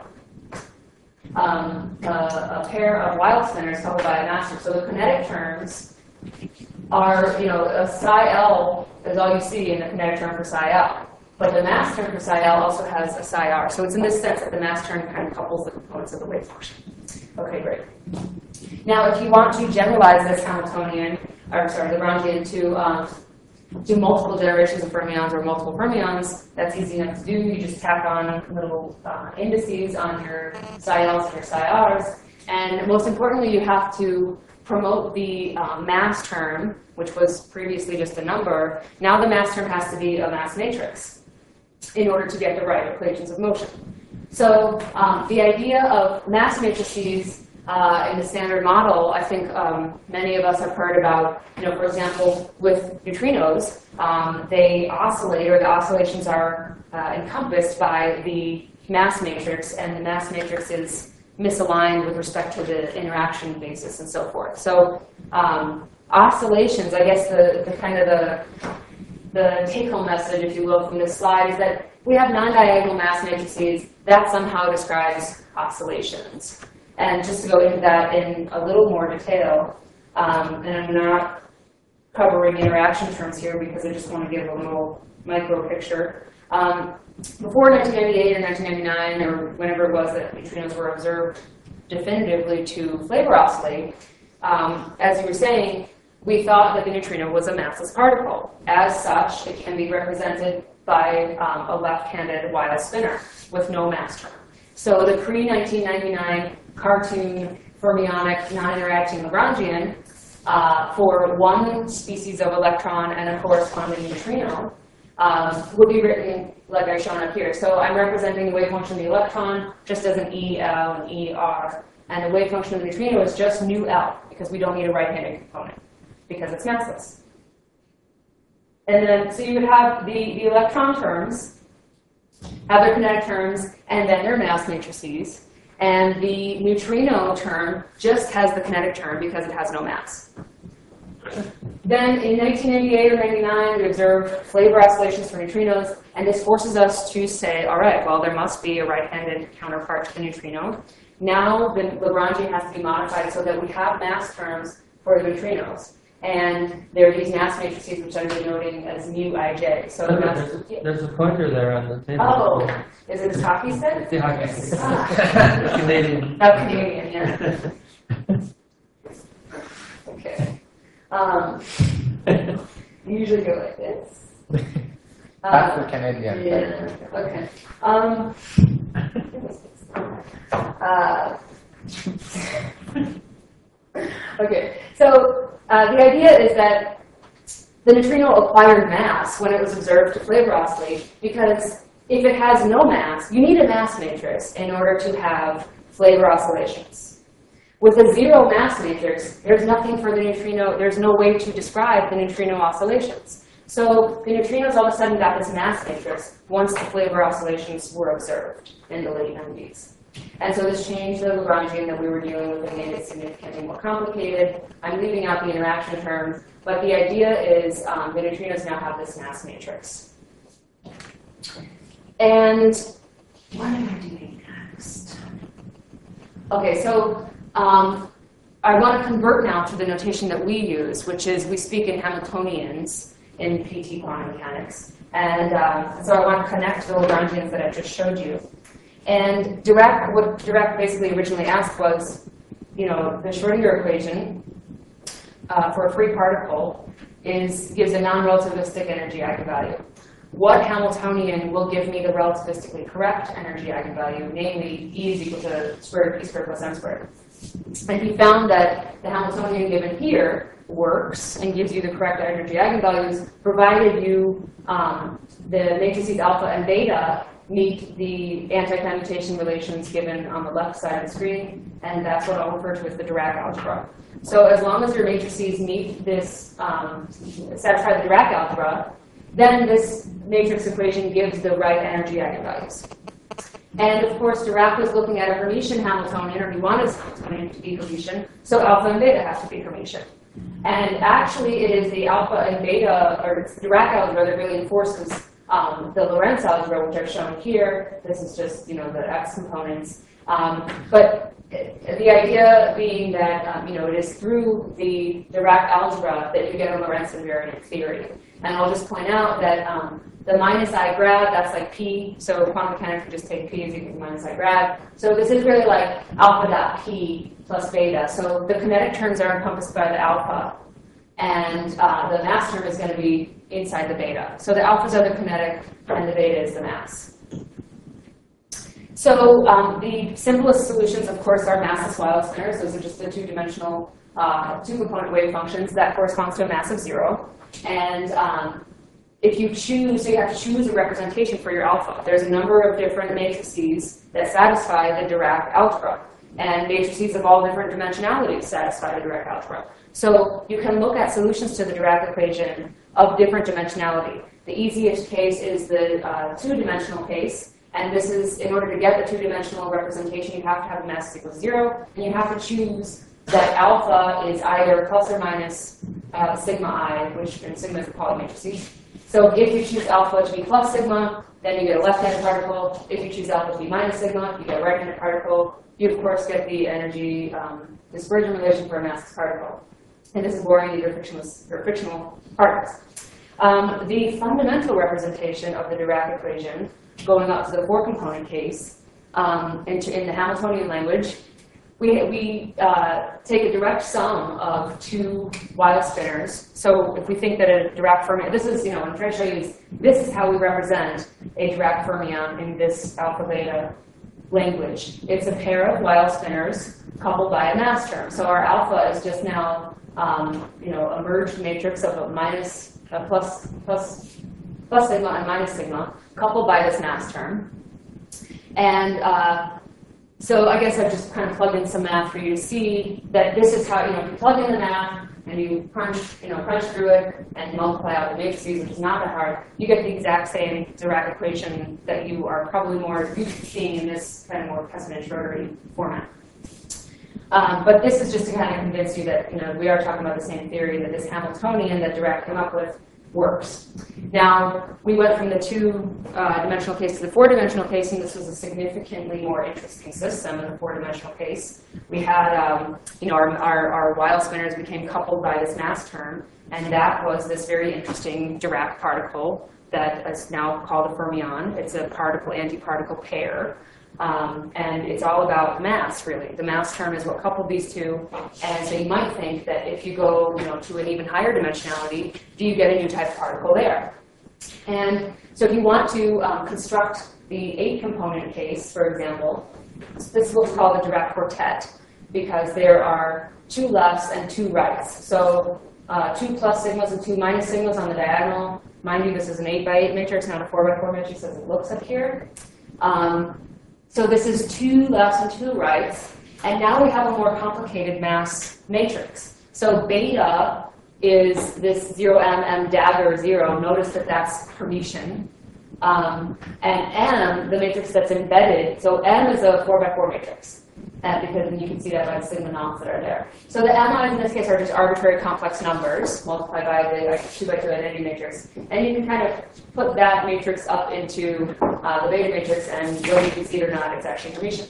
um, a, a pair of Weyl spinors coupled by a mass term. So the kinetic terms are, you know, a psi L is all you see in the kinetic term for psi L. But the mass term for psi L also has a psi R. So it's in this sense that the mass term kind of couples the components of the wave function. Okay, great. Now, if you want to generalize this Hamiltonian, or sorry, Lagrangian to um, do multiple generations of fermions or multiple fermions, that's easy enough to do. You just tack on little uh, indices on your psi Ls and your psi Rs. And most importantly, you have to promote the uh, mass term, which was previously just a number. Now the mass term has to be a mass matrix in order to get the right equations of motion. So um, the idea of mass matrices uh, in the standard model, I think um, many of us have heard about, you know, for example, with neutrinos, um, they oscillate, or the oscillations are uh, encompassed by the mass matrix, and the mass matrix is misaligned with respect to the interaction basis and so forth. So um, oscillations, I guess the, the kind of the, the take-home message, if you will, from this slide is that we have non-diagonal mass matrices that somehow describes oscillations. And just to go into that in a little more detail, um, and I'm not covering interaction terms here because I just want to give a little micro picture. Um, before nineteen ninety-eight or nineteen ninety-nine, or whenever it was that neutrinos were observed definitively to flavor oscillate, um, as you were saying, we thought that the neutrino was a massless particle. As such, it can be represented by um, a left-handed Weyl spinor with no mass term. So the pre nineteen ninety-nine cartoon fermionic non-interacting Lagrangian uh, for one species of electron and a corresponding neutrino um, would be written like I've shown up here. So I'm representing the wave function of the electron just as an E L and E R. And the wave function of the neutrino is just nu L, because we don't need a right-handed component, because it's massless. And then, so you would have the, the electron terms, have their kinetic terms, and then their mass matrices. And the neutrino term just has the kinetic term because it has no mass. Then in nineteen ninety-eight or ninety-nine, we observed flavor oscillations for neutrinos, and this forces us to say, all right, well, there must be a right-handed counterpart to the neutrino. Now the Lagrangian has to be modified so that we have mass terms for the neutrinos. And there are these mass matrices, which I'm denoting as mu ij. So Oh, mass, there's, a, there's a pointer there on the table. oh, is it a hockey stick? It's the hockey stick. Ah. Canadian. Oh, Canadian, yeah. Okay. Um, you usually go like this. That's the Uh, Canadian. yeah. Okay. Um, uh, okay. So uh, the idea is that the neutrino acquired mass when it was observed to flavor oscillate, because if it has no mass, you need a mass matrix in order to have flavor oscillations. With a zero mass matrix, there's nothing for the neutrino, there's no way to describe the neutrino oscillations. So the neutrinos all of a sudden got this mass matrix once the flavor oscillations were observed in the late nineties. And so this changed the Lagrangian that we were dealing with and made it significantly more complicated. I'm leaving out the interaction terms, but the idea is um, the neutrinos now have this mass matrix. And what am I doing next? Okay, so um, I want to convert now to the notation that we use, which is we speak in Hamiltonians in P T quantum mechanics. And um, so I want to connect the Lagrangians that I just showed you. And Dirac, what Dirac basically originally asked was, you know, the Schrodinger equation uh, for a free particle is gives a non-relativistic energy eigenvalue. What Hamiltonian will give me the relativistically correct energy eigenvalue, namely E is equal to square root of p squared plus m squared. And he found that the Hamiltonian given here works and gives you the correct energy eigenvalues, provided you, um, the matrices alpha and beta meet the anti-commutation relations given on the left side of the screen, and that's what I'll refer to as the Dirac algebra. So as long as your matrices meet this, um, satisfy the Dirac algebra, then this matrix equation gives the right energy eigenvalues. And of course, Dirac was looking at a Hermitian Hamiltonian, or he wanted his Hamiltonian to be Hermitian, so alpha and beta have to be Hermitian. And actually, it is the alpha and beta, or it's the Dirac algebra that really enforces um, the Lorentz algebra, which I've shown here. This is just, you know, the x components. Um, but the idea being that, um, you know, it is through the Dirac algebra that you get a Lorentz invariant theory. And I'll just point out that um, the minus I grad, that's like p. So quantum mechanics would just take p is equal to minus I grad. So this is really like alpha dot p plus beta. So the kinetic terms are encompassed by the alpha, and uh, the mass term is going to be inside the beta. So the alphas are the kinetic, and the beta is the mass. So um, the simplest solutions, of course, are massless Weyl spinors. Those are just the two-dimensional, uh, two-component wave functions that corresponds to a mass of zero. And um, if you choose, so you have to choose a representation for your alpha. There's a number of different matrices that satisfy the Dirac algebra. And matrices of all different dimensionalities satisfy the Dirac algebra. So you can look at solutions to the Dirac equation of different dimensionality. The easiest case is the uh, two-dimensional case. And this is, in order to get the two-dimensional representation, you have to have a mass equals zero. And you have to choose that alpha is either plus or minus uh, sigma I, which and sigma is a Pauli matrices. So if you choose alpha to be plus sigma, then you get a left-handed particle. If you choose alpha to be minus sigma, you get a right-handed particle. You, of course, get the energy um, dispersion relation for a massless particle. And this is boring, these are frictionless, or frictional particles. Um, the fundamental representation of the Dirac equation, going up to the four-component case, um, into, in the Hamiltonian language, we, we uh, take a direct sum of two Weyl spinors. So if we think that a Dirac fermion, this is, you know, I'm trying to show you, this is how we represent a Dirac fermion in this alpha-beta language. It's a pair of Weyl spinors coupled by a mass term. So our alpha is just now, um, you know, a merged matrix of a minus, a plus, plus, plus sigma and minus sigma, coupled by this mass term. And uh, so I guess I've just kind of plugged in some math for you to see that this is how, you know, if you plug in the math and you crunch, you know, crunch through it and multiply out the matrices, which is not that hard, you get the exact same Dirac equation that you are probably more used to seeing in this kind of more Casimir-Schroeder format. Um, but this is just to kind of convince you that, you know, we are talking about the same theory, that this Hamiltonian that Dirac came up with works. Now, we went from the two-dimensional uh, case to the four-dimensional case, and this was a significantly more interesting system in the four-dimensional case. We had, um, you know, our, our, our Weyl spinors became coupled by this mass term, and that was this very interesting Dirac particle that is now called a fermion. It's a particle-antiparticle pair. Um, and it's all about mass, really. The mass term is what coupled these two. And so you might think that if you go, you know, to an even higher dimensionality, do you get a new type of particle there? And so if you want to um, construct the eight-component case, for example, this is what's called the Dirac quartet, because there are two lefts and two rights. So uh, two plus sigmas and two minus sigmas on the diagonal. Mind you, this is an eight by eight matrix, not a four by four matrix as it looks up here. Um, So this is two lefts and two rights, and now we have a more complicated mass matrix. So beta is this zero m, m dagger zero. Notice that that's Hermitian. Um, and M, the matrix that's embedded, so M is a four by four matrix. uh, because you can see that by the sigma naughts that are there. So the M I's in this case are just arbitrary complex numbers multiplied by the two by two identity matrix. And you can kind of put that matrix up into uh, the beta matrix, and whether you can see it or not, it's actually Hermitian.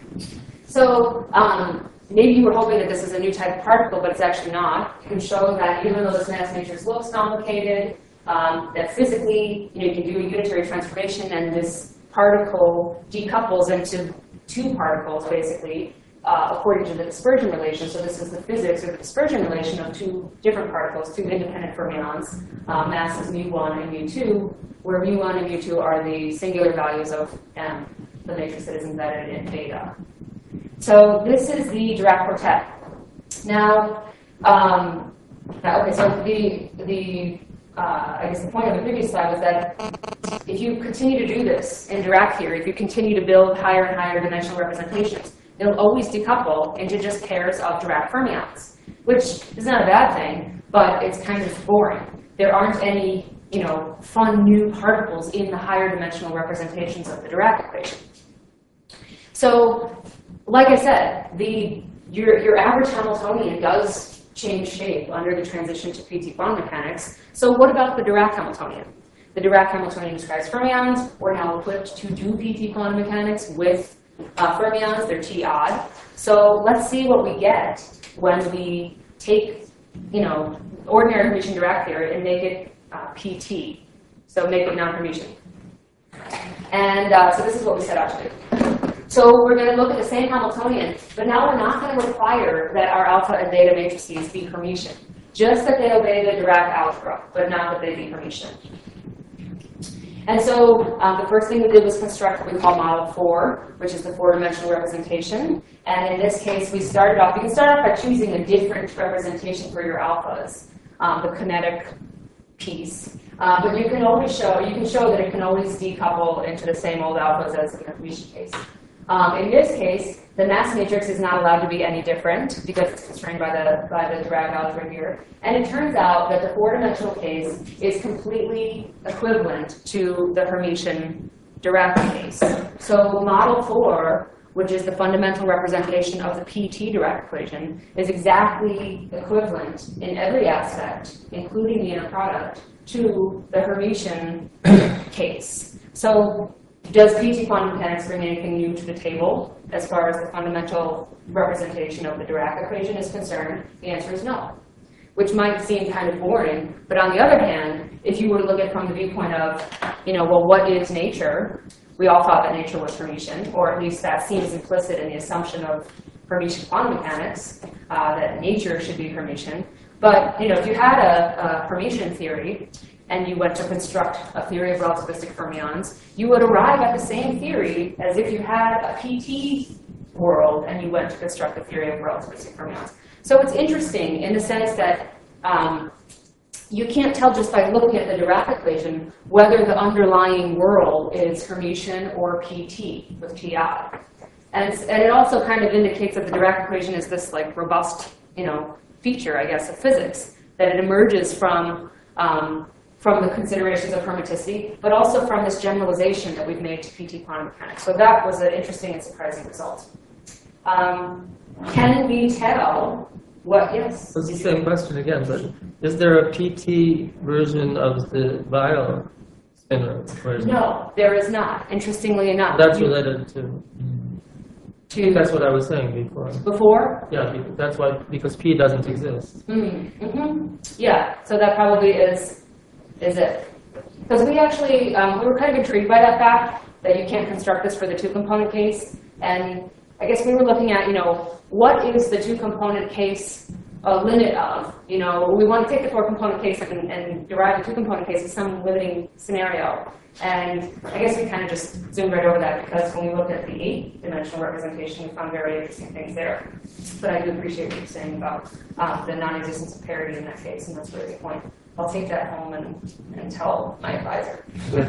So um, maybe you were hoping that this is a new type of particle, but it's actually not. You can show that even though this mass matrix looks complicated, um, that physically, you know, you can do a unitary transformation, and this particle decouples into two particles, basically, uh, according to the dispersion relation. So this is the physics or the dispersion relation of two different particles, two independent fermions, uh, masses mu one and mu two, where mu one and mu two are the singular values of M, the matrix that is embedded in beta. So this is the Dirac quartet. Now, um, okay, so the, the uh, I guess the point of the previous slide was that if you continue to do this in Dirac theory, if you continue to build higher and higher dimensional representations, they'll always decouple into just pairs of Dirac fermions, which is not a bad thing, but it's kind of boring. There aren't any, you know, fun new particles in the higher dimensional representations of the Dirac equation. So, like I said, the, your, your average Hamiltonian does change shape under the transition to P T quantum mechanics. So what about the Dirac Hamiltonian? The Dirac Hamiltonian describes fermions. We're now equipped to do P T quantum mechanics with uh, fermions. They're T odd. So let's see what we get when we take, you know, ordinary Hermitian Dirac theory and make it uh, P T. So make it non-Hermitian. And uh, so this is what we set out to do. So we're going to look at the same Hamiltonian, but now we're not going to require that our alpha and beta matrices be Hermitian. Just that they obey the Dirac algebra, but not that they be Hermitian. And so um, the first thing we did was construct what we call model four, which is the four-dimensional representation. And in this case, we started off, you can start off by choosing a different representation for your alphas, um, the kinetic piece. Uh, but you can always show, you can show that it can always decouple into the same old alphas as in the Hermitian case. Um, in this case, the mass matrix is not allowed to be any different because it's constrained by the, by the Dirac algebra here. And it turns out that the four-dimensional case is completely equivalent to the Hermitian Dirac case. So model four, which is the fundamental representation of the P T Dirac equation, is exactly equivalent in every aspect, including the inner product, to the Hermitian case. So does P T quantum mechanics bring anything new to the table as far as the fundamental representation of the Dirac equation is concerned? The answer is no, which might seem kind of boring. But on the other hand, if you were to look at it from the viewpoint of, you know, well, what is nature? We all thought that nature was Hermitian, or at least that seems implicit in the assumption of Hermitian quantum mechanics, uh, that nature should be Hermitian. But you know, if you had a, a Hermitian theory, and you went to construct a theory of relativistic fermions, you would arrive at the same theory as if you had a P T world and you went to construct a theory of relativistic fermions. So it's interesting in the sense that um, you can't tell just by looking at the Dirac equation whether the underlying world is Hermitian or P T with T odd. And, and it also kind of indicates that the Dirac equation is this like robust, you know, feature, I guess, of physics, that it emerges from um, from the considerations of hermiticity, but also from this generalization that we've made to P T quantum mechanics. So that was an interesting and surprising result. Um, can we tell what, yes? It's the same question again, but is there a P T version of the Weyl spinner? No, there is not, interestingly enough. That's related to, to that's what I was saying before. Before? Yeah, because that's why, because P doesn't exist. Mm, mm-hmm. Yeah, so that probably is is it. Because we actually, um, we were kind of intrigued by that fact that you can't construct this for the two-component case. And I guess we were looking at, you know, what is the two-component case a limit of? You know, we want to take the four-component case and, and derive the two-component case as some limiting scenario. And I guess we kind of just zoomed right over that because when we looked at the eight-dimensional representation, we found very interesting things there. But I do appreciate what you're saying about uh, the non-existence of parity in that case, and that's really the point. I'll take that home and, and tell my advisor.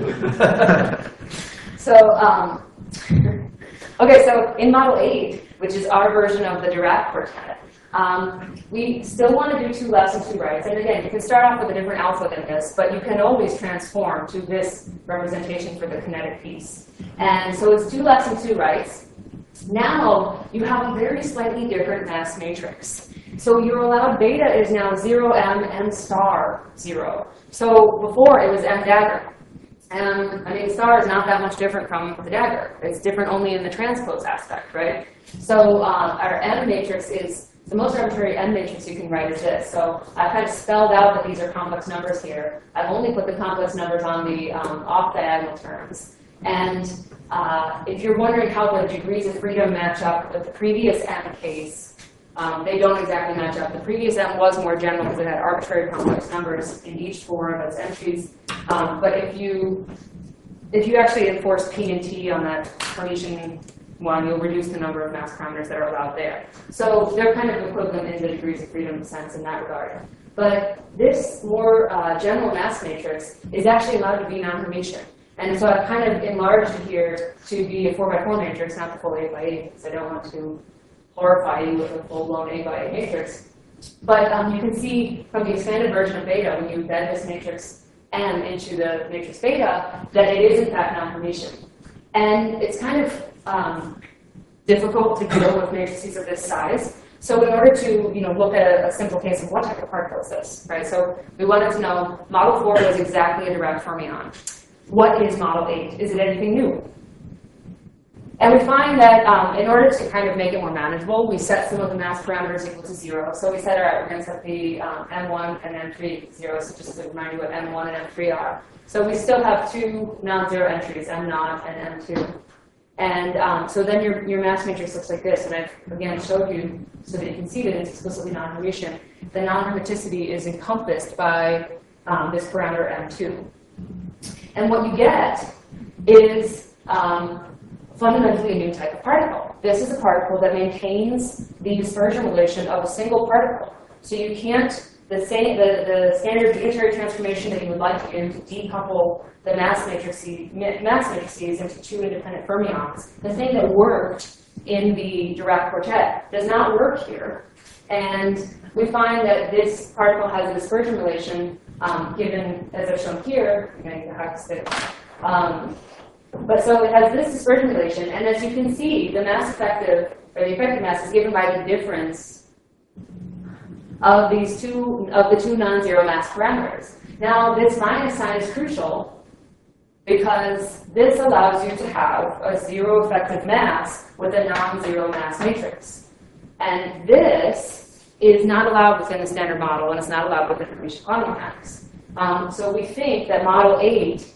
So, um, okay, so in model eight, which is our version of the Dirac quartet, um, we still want to do two lefts and two rights. And again, you can start off with a different alpha than this, but you can always transform to this representation for the kinetic piece. And so it's two lefts and two rights. Now you have a very slightly different mass matrix. So your allowed beta is now zero m m star zero. So before it was m dagger. And I mean, star is not that much different from the dagger. It's different only in the transpose aspect, right? So um, our M matrix is, the most arbitrary M matrix you can write is this. So I've kind of spelled out that these are complex numbers here. I've only put the complex numbers on the um, off-diagonal terms. And uh, if you're wondering how the degrees of freedom match up with the previous M case, um, they don't exactly match up. The previous M was more general because it had arbitrary complex numbers in each four of its entries. Um, but if you if you actually enforce P and T on that Hermitian one, you'll reduce the number of mass parameters that are allowed there. So they're kind of equivalent in the degrees of freedom sense in that regard. But this more uh, general mass matrix is actually allowed to be non-Hermitian. And so I've kind of enlarged it here to be a four by four matrix, not the full eight by eight, because I don't want to horrify you with a full-blown eight by eight matrix. But um, you can see from the expanded version of beta, when you embed this matrix M into the matrix beta, that it is in fact non-Hermitian. And it's kind of um, difficult to deal with matrices of this size. So in order to you know, look at a, a simple case of what type of particle is this, right? So we wanted to know, model four was exactly a direct fermion. What is model eight? Is it anything new? And we find that um, in order to kind of make it more manageable, we set some of the mass parameters equal to zero. So we said, all right, we're going to set the um, M one and M three equal to zero, so just to remind you what M one and M three are. So we still have two non-zero entries, M naught and M two. And um, so then your, your mass matrix looks like this. And I've, again, showed you so that you can see that it's explicitly non-Hermitian. The non-Hermiticity is encompassed by um, this parameter M two. And what you get is um, fundamentally a new type of particle. This is a particle that maintains the dispersion relation of a single particle. So you can't, the, same, the, the standard unitary transformation that you would like to do to decouple the mass matrices, mass matrices into two independent fermions, the thing that worked in the Dirac quartet does not work here. And we find that this particle has a dispersion relation um, given, as I've shown here, I'm going to hack stick. Um, But so it has this dispersion relation, and as you can see, the mass effective, or the effective mass is given by the difference of these two, of the two non-zero mass parameters. Now, this minus sign is crucial because this allows you to have a zero effective mass with a non-zero mass matrix. And this is not allowed within the standard model, and it's not allowed within the Hermitian quantum mechanics. Um, so we think that model eight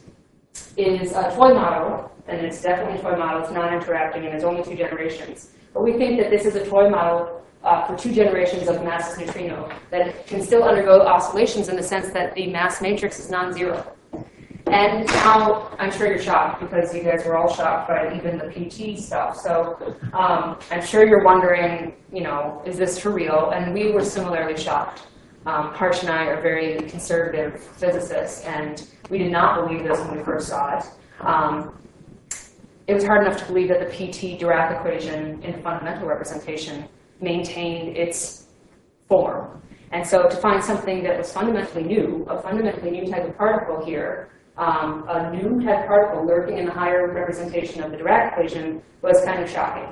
is a toy model, and it's definitely a toy model. It's non-interacting, and it's only two generations. But we think that this is a toy model uh, for two generations of massless neutrino that can still undergo oscillations in the sense that the mass matrix is non-zero. And now I'm sure you're shocked because you guys were all shocked by even the P T stuff. So um, I'm sure you're wondering, you know, is this for real? And we were similarly shocked. Um, Harsh and I are very conservative physicists, and we did not believe this when we first saw it. Um, it was hard enough to believe that the P T Dirac equation in fundamental representation maintained its form. And so to find something that was fundamentally new, a fundamentally new type of particle here, um, a new type of particle lurking in the higher representation of the Dirac equation was kind of shocking.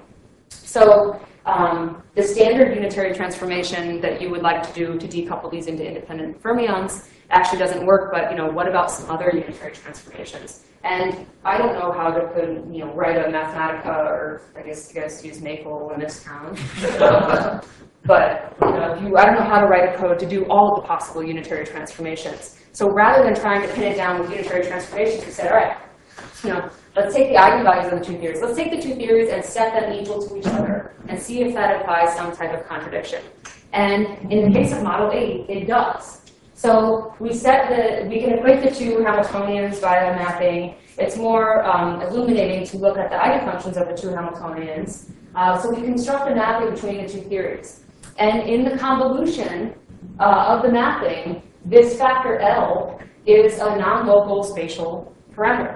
So um, the standard unitary transformation that you would like to do to decouple these into independent fermions actually doesn't work, but you know, what about some other unitary transformations? And I don't know how to put, you know, write a Mathematica, or I guess you guys use Maple in this town. um, but you know, if you, I don't know how to write a code to do all of the possible unitary transformations. So rather than trying to pin it down with unitary transformations, we said, all right, you know, let's take the eigenvalues of the two theories. Let's take the two theories and set them equal to each other and see if that implies some type of contradiction. And in the case of model eight, it does. So we set the, we can equate the two Hamiltonians via mapping. It's more um, illuminating to look at the eigenfunctions of the two Hamiltonians. Uh, so we construct a mapping between the two theories. And in the convolution uh, of the mapping, this factor L is a non-local spatial parameter.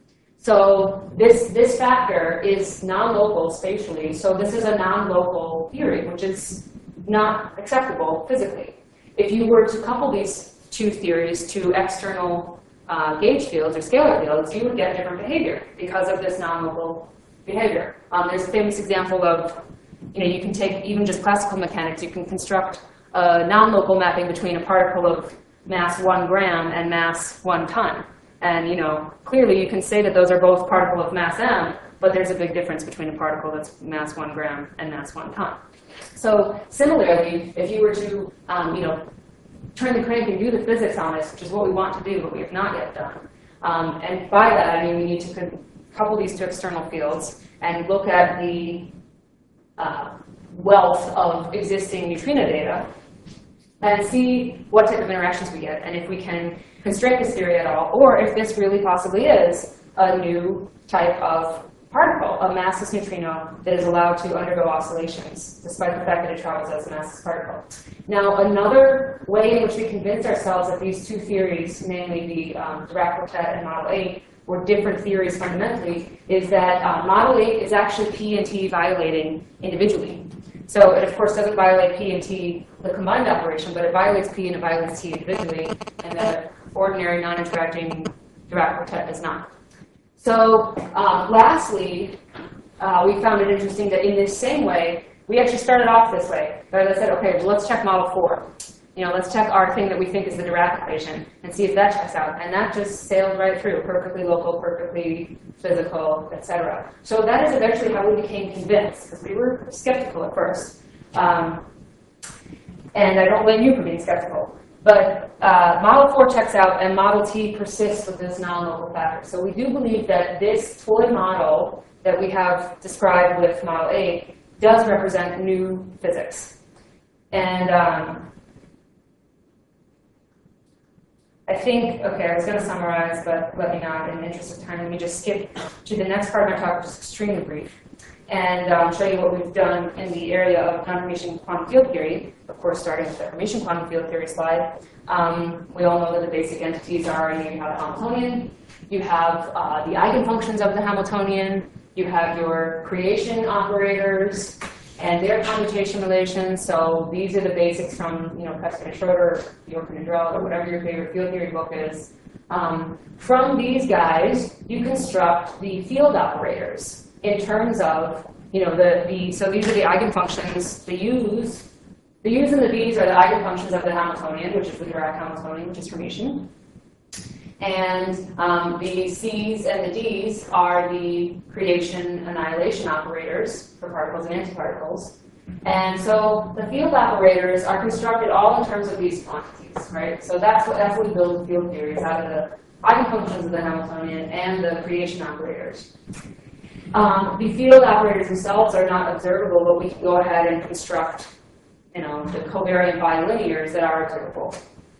So this, this factor is non-local spatially, so this is a non-local theory, which is not acceptable physically. If you were to couple these two theories to external uh, gauge fields or scalar fields, you would get different behavior because of this non-local behavior. Um, there's a famous example of, you know, you can take even just classical mechanics, you can construct a non-local mapping between a particle of mass one gram and mass one ton. And, you know, clearly you can say that those are both particle of mass m, but there's a big difference between a particle that's mass one gram and mass one ton. So similarly, if you were to, um, you know, turn the crank and do the physics on this, which is what we want to do, but we have not yet done. Um, and by that, I mean we need to couple these two external fields and look at the uh, wealth of existing neutrino data and see what type of interactions we get, and if we can constrain this theory at all, or if this really possibly is a new type of particle, a massless neutrino that is allowed to undergo oscillations, despite the fact that it travels as a massless particle. Now, another way in which we convince ourselves that these two theories, namely the um, Dirac quartet and Model eight, were different theories fundamentally, is that uh, Model eight is actually P and T violating individually. So it, of course, doesn't violate P and T, the combined operation, but it violates P and it violates T individually, and the ordinary non-interacting Dirac quartet does not. So uh, lastly, uh, we found it interesting that in this same way, we actually started off this way. But I said, okay, well, let's check model four. You know, let's check our thing that we think is the Dirac equation and see if that checks out. And that just sailed right through, perfectly local, perfectly physical, et cetera. So that is eventually how we became convinced, because we were skeptical at first. Um, and I don't blame you for being skeptical. But uh, Model four checks out, and Model T persists with this non-local factor. So we do believe that this toy model that we have described with Model eight does represent new physics. And um, I think, okay, I was going to summarize, but let me not, in the interest of time. Let me just skip to the next part of my talk, which is extremely brief, and um, show you what we've done in the area of non-Hermitian quantum field theory, of course, starting with the Hermitian quantum field theory slide. Um, we all know that the basic entities are, you, know, you have a Hamiltonian, you have uh, the eigenfunctions of the Hamiltonian, you have your creation operators, and their commutation relations. So these are the basics from, you know, Peskin and Schroeder, Bjorken and Drell, or whatever your favorite field theory book is. Um, from these guys, you construct the field operators in terms of, you know, the, the so these are the eigenfunctions, the U's. The U's and the V's are the eigenfunctions of the Hamiltonian, which is the Dirac Hamiltonian, which is Hermitian. And um, the C's and the D's are the creation annihilation operators for particles and antiparticles. And so the field operators are constructed all in terms of these quantities, right? So that's what, that's what we build the field theories, out of the eigenfunctions of the Hamiltonian and the creation operators. Um, the field operators themselves are not observable, but we can go ahead and construct, you know, the covariant bilinears that are observable.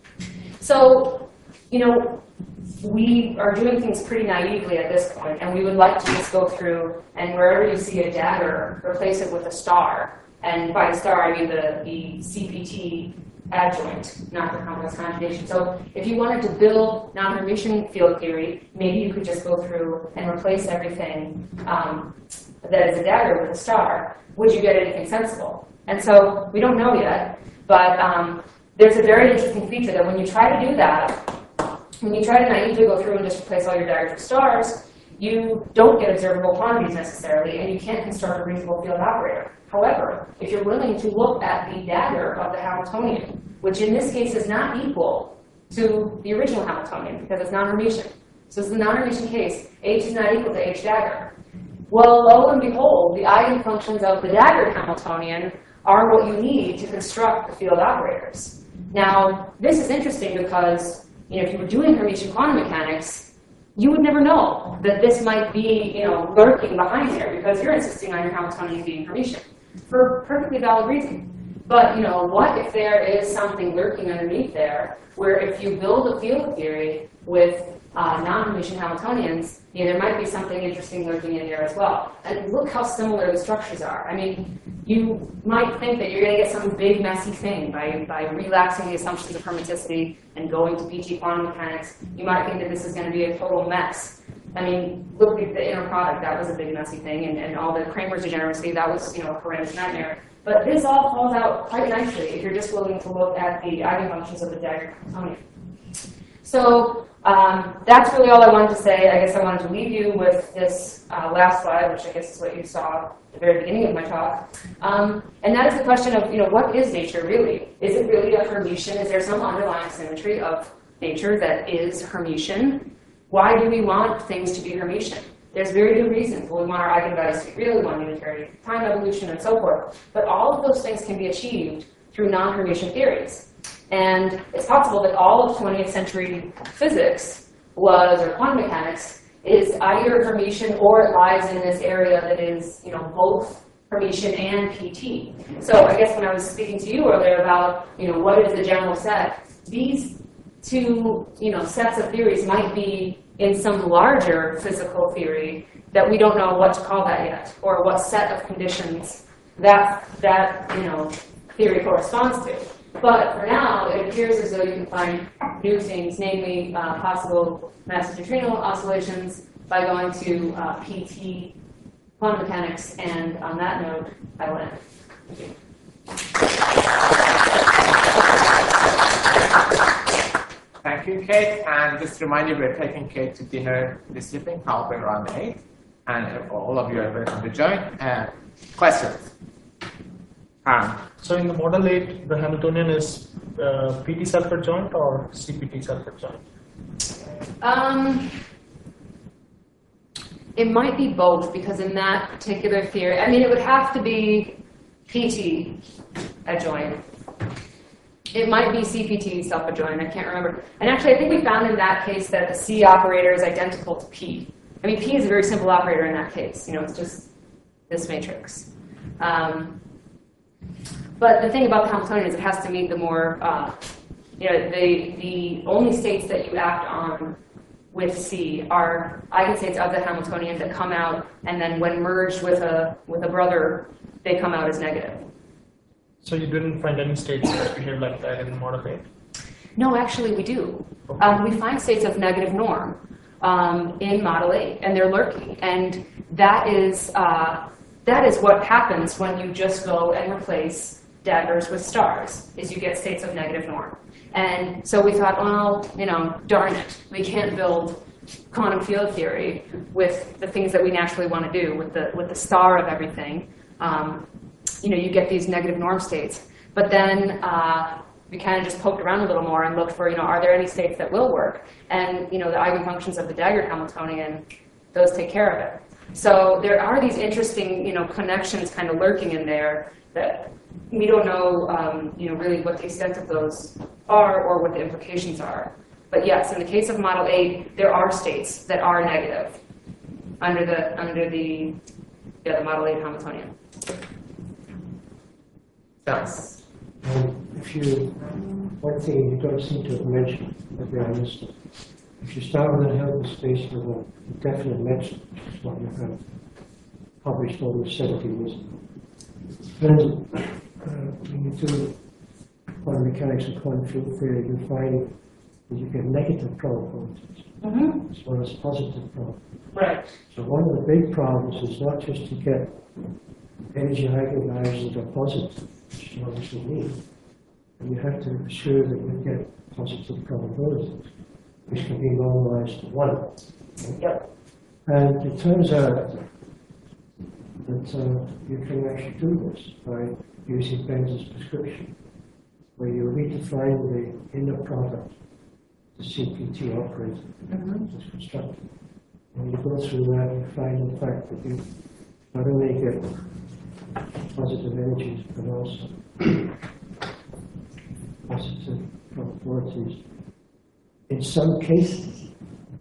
So, you know, we are doing things pretty naively at this point, and we would like to just go through and wherever you see a dagger, replace it with a star. And by star, I mean the, the C P T adjoint, not the complex conjugation. So if you wanted to build non-Hermitian field theory, maybe you could just go through and replace everything um, that is a dagger with a star. Would you get anything sensible? And so we don't know yet, but um, there's a very interesting feature that when you try to do that, when you try to naively go through and just replace all your daggers with stars, you don't get observable quantities necessarily, and you can't construct a reasonable field operator. However, if you're willing to look at the dagger of the Hamiltonian, which in this case is not equal to the original Hamiltonian because it's non-Hermitian. So this is a non-Hermitian case. H is not equal to H dagger. Well, lo and behold, the eigenfunctions of the dagger Hamiltonian are what you need to construct the field operators. Now, this is interesting because, you know, if you were doing Hermitian quantum mechanics, you would never know that this might be, you know, lurking behind there because you're insisting on your Hamiltonian being Hermitian for perfectly valid reason. But, you know, what if there is something lurking underneath there where if you build a field theory with uh, non-Hermitian Hamiltonians, you know, there might be something interesting lurking in there as well. And look how similar the structures are. I mean, you might think that you're going to get some big, messy thing by, by relaxing the assumptions of hermiticity and going to P T quantum mechanics. You might think that this is going to be a total mess. I mean, look at the inner product. That was a big, messy thing. And, and all the Kramer's degeneracy, that was, you know, a horrendous nightmare. But this all falls out quite nicely if you're just willing to look at the eigenfunctions of the dagger Hamiltonian. So um, that's really all I wanted to say. I guess I wanted to leave you with this uh, last slide, which I guess is what you saw at the very beginning of my talk. Um, and that is the question of, you know, what is nature really? Is it really a Hermitian? Is there some underlying symmetry of nature that is Hermitian? Why do we want things to be Hermitian? There's very good reasons. Well, we want our eigenvalues to be real, we want unitary time evolution, and so forth. But all of those things can be achieved through non-Hermitian theories. And it's possible that all of twentieth century physics was, or quantum mechanics, is either Hermitian or it lies in this area that is, you know, both Hermitian and P T. So I guess when I was speaking to you earlier about, you know, what is the general set, these two, you know, sets of theories might be in some larger physical theory that we don't know what to call that yet, or what set of conditions that that, you know, theory corresponds to. But for now, it appears as though you can find new things, namely uh, possible massive neutrino oscillations by going to uh, P T, quantum mechanics, and on that note, I will end. Thank you. Thank you, Kate. And just to remind you, we're taking Kate to dinner this evening, halfway around eight. And all of you are welcome to join. Uh, questions? Um, So in the model eight, the Hamiltonian is uh, P T self-adjoint or C P T self-adjoint? Um, it might be both, because in that particular theory, I mean, it would have to be P T adjoint. It might be C P T self-adjoint, I can't remember. And actually, I think we found in that case that the C operator is identical to P. I mean, P is a very simple operator in that case. You know, it's just this matrix. Um, but the thing about the Hamiltonian is it has to meet the more, uh, you know, the, the only states that you act on with C are eigenstates of the Hamiltonian that come out, and then when merged with a, with a brother, they come out as negative. So you didn't find any states that behave like that in model eight? No, actually we do. Um, we find states of negative norm um, in model eight, and they're lurking. And that is, uh, that is what happens when you just go and replace daggers with stars, is you get states of negative norm. And so we thought, well, you know, darn it, we can't build quantum field theory with the things that we naturally want to do, with the, with the star of everything. Um, you know, you get these negative norm states. But then uh, we kind of just poked around a little more and looked for, you know, are there any states that will work? And, you know, the eigenfunctions of the dagger Hamiltonian, those take care of it. So there are these interesting, you know, connections kind of lurking in there that we don't know, um, you know, really what the extent of those are or what the implications are. But yes, in the case of model eight, there are states that are negative under the under the yeah, the model eight Hamiltonian. Yes. Um, if you, one thing you don't seem to have mentioned, maybe I missed it. If you start with a Hilbert space with a definite metric, which is what you have published almost seventy years ago, then uh, when you do quantum mechanics and quantum field theory, you find that you get negative probabilities Mm-hmm. as well as positive probabilities. Right. So one of the big problems is not just to get energy eigenvalues that are positive, which you obviously need, and you have to assure that you get positive probabilities, which can be normalized to one. Yep. And it turns out that uh, you can actually do this by using Benz's prescription, where you redefine the inner product, the C P T operator, Mm-hmm. as constructed. And you go through that, you find in fact that you not only get positive energies, but also positive probabilities. In some cases,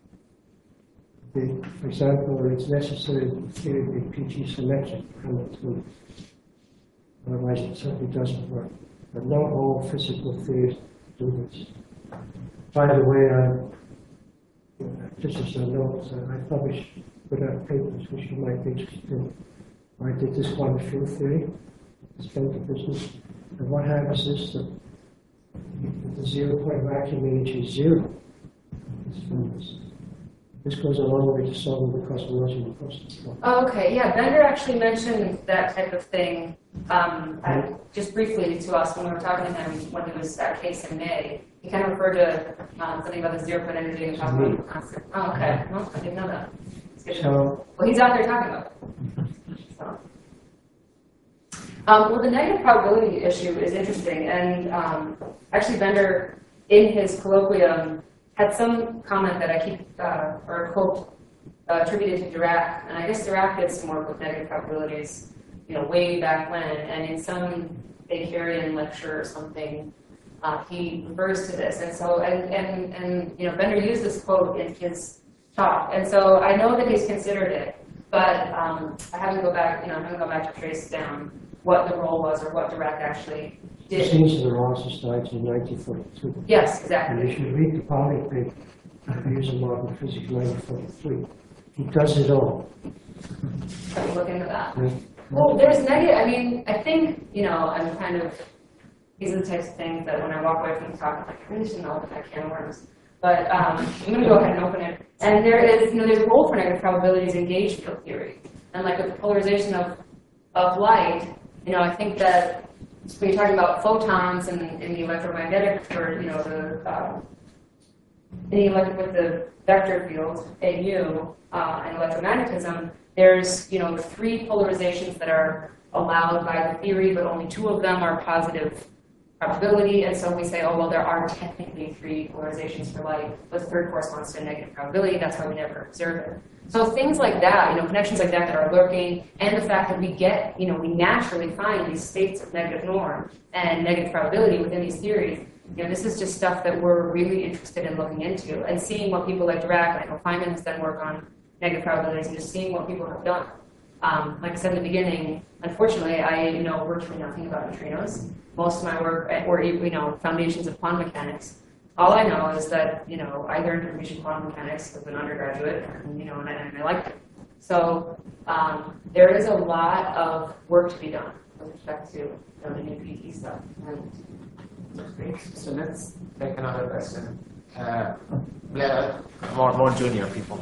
the, for example, it's necessary that the theory be P T symmetric from it through. Otherwise, it simply doesn't work. But not all physical theories do this. By the way, I, just as a note, uh, I published, put out papers which you might be interested in. I did this quantum field theory, this plenty business, and what happens is that the zero point vacuum energy is zero. It's from this. This goes a long way to solving the cosmology and the cosmos problem. Oh, okay, yeah, Bender actually mentioned that type of thing um, I, just briefly to us when we were talking to him when he was at Case in May, he kind of referred to um, something about the zero point energy and cosmological constant. Oh, okay. Well, I didn't know that. It's good to know. Well, he's out there talking about it. So. Um, well, the negative probability issue is interesting, and um, actually Bender, in his colloquium, had some comment that I keep, uh, or a quote, uh, attributed to Dirac, and I guess Dirac did some work with negative probabilities, you know, way back when, and in some Bakerian lecture or something, uh, he refers to this, and so, and, and, and, you know, Bender used this quote in his talk, and so I know that he's considered it, but um, I haven't go back, you know, I haven't gone back to trace down what the role was or what Dirac actually did. This is the Royal Society in nineteen forty-two. Yes, And exactly. you should read the Pauli paper, Views of Modern Physics, nineteen forty-three. He does it all. Let me look into that. Yeah. Well, there's negative, I mean, I think, you know, I'm kind of, these are the types of things that when I walk away from the talk, I'm like, I really shouldn't open that can of worms. But um, I'm going to go ahead and open it. And there is, you know, there's a role for negative probabilities in gauge field theory. And like with the polarization of, of light, you know, I think that when you're talking about photons and in the electromagnetic, or, you know, the, uh, in the electric, with the vector field, A U, uh, and electromagnetism, there's, you know, three polarizations that are allowed by the theory, but only two of them are positive probability, and so we say, oh, well, there are technically three polarizations for light, but the third corresponds to a negative probability, that's why we never observe it. So things like that, you know, connections like that that are lurking, and the fact that we get, you know, we naturally find these states of negative norm and negative probability within these theories, you know, this is just stuff that we're really interested in looking into, and seeing what people like Dirac, I know Feynman has done work on negative probabilities, and just seeing what people have done. Um, like I said in the beginning, unfortunately, I know virtually nothing about neutrinos. Most of my work, or you know, foundations of quantum mechanics. All I know is that, you know, I learned information quantum mechanics as an undergraduate, and, you know, and I, and I liked it. So um, there is a lot of work to be done with respect to, you know, the new P T stuff. And So let's take another question. Uh, yeah, more more junior people.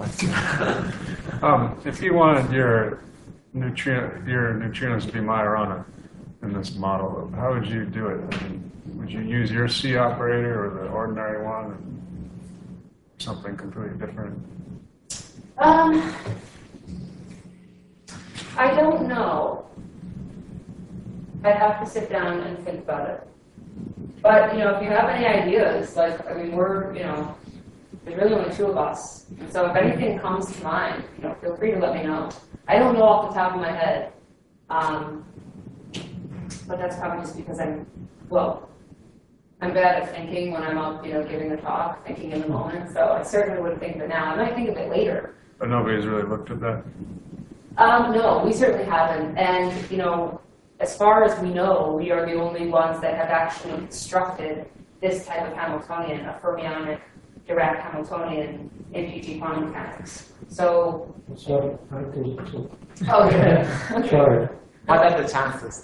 Um, if you wanted your neutrino, your neutrinos to be Majorana in this model, how would you do it? I mean, would you use your C operator or the ordinary one, or something completely different? Um, I don't know. I'd have to sit down and think about it. But, you know, if you have any ideas, like, I mean, we're, you know, there's really only two of us. And so if anything comes to mind, you know, feel free to let me know. I don't know off the top of my head. Um, but that's probably just because I'm, well, I'm bad at thinking when I'm up, you know, giving a talk, thinking in the moment. So I certainly wouldn't think of it now. I might think of it later. But nobody's really looked at that. Um, no, we certainly haven't. And, you know, as far as we know, we are the only ones that have actually constructed this type of Hamiltonian, a fermionic Dirac Hamiltonian in P T quantum mechanics. So, Sorry, I think so. oh, yeah. Sorry. What are the chances?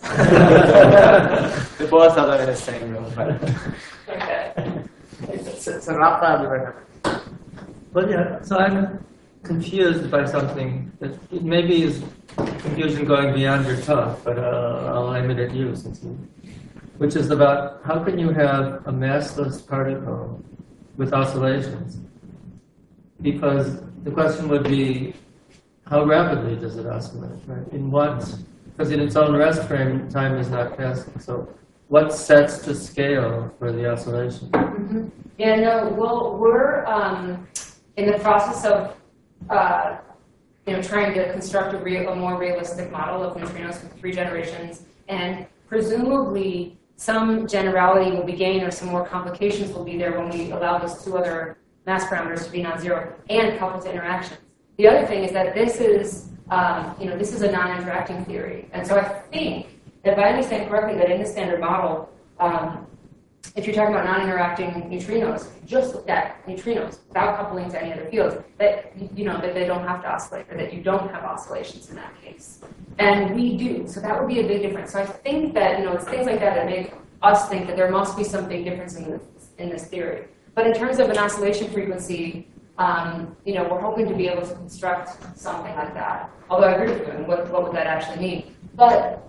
The both of them in the same room, but Okay. it's, it's a rough problem. But yeah, so I'm confused by something that it maybe is confusion going beyond your talk, but uh, I'll aim it at you, since you, which is about how can you have a massless particle with oscillations? Because the question would be, how rapidly does it oscillate, right? In what? Because in its own rest frame, time is not passing. So what sets the scale for the oscillation? Mm-hmm. Yeah, no, well, we're um, in the process of uh, you know, trying to construct a, real, a more realistic model of neutrinos with three generations, and presumably some generality will be gained or some more complications will be there when we allow those two other mass parameters to be non-zero and coupled to interactions. The other thing is that this is, um, you know, this is a non-interacting theory, and so I think, if I understand correctly, that in the standard model, um, if you're talking about non-interacting neutrinos, just look at neutrinos without coupling to any other fields, that, you know, that they don't have to oscillate, or that you don't have oscillations in that case. And we do, so that would be a big difference. So I think that, you know, it's things like that that make us think that there must be some big difference in this, in this theory. But in terms of an oscillation frequency, um, you know, we're hoping to be able to construct something like that. Although I agree with you, and what, what would that actually mean? But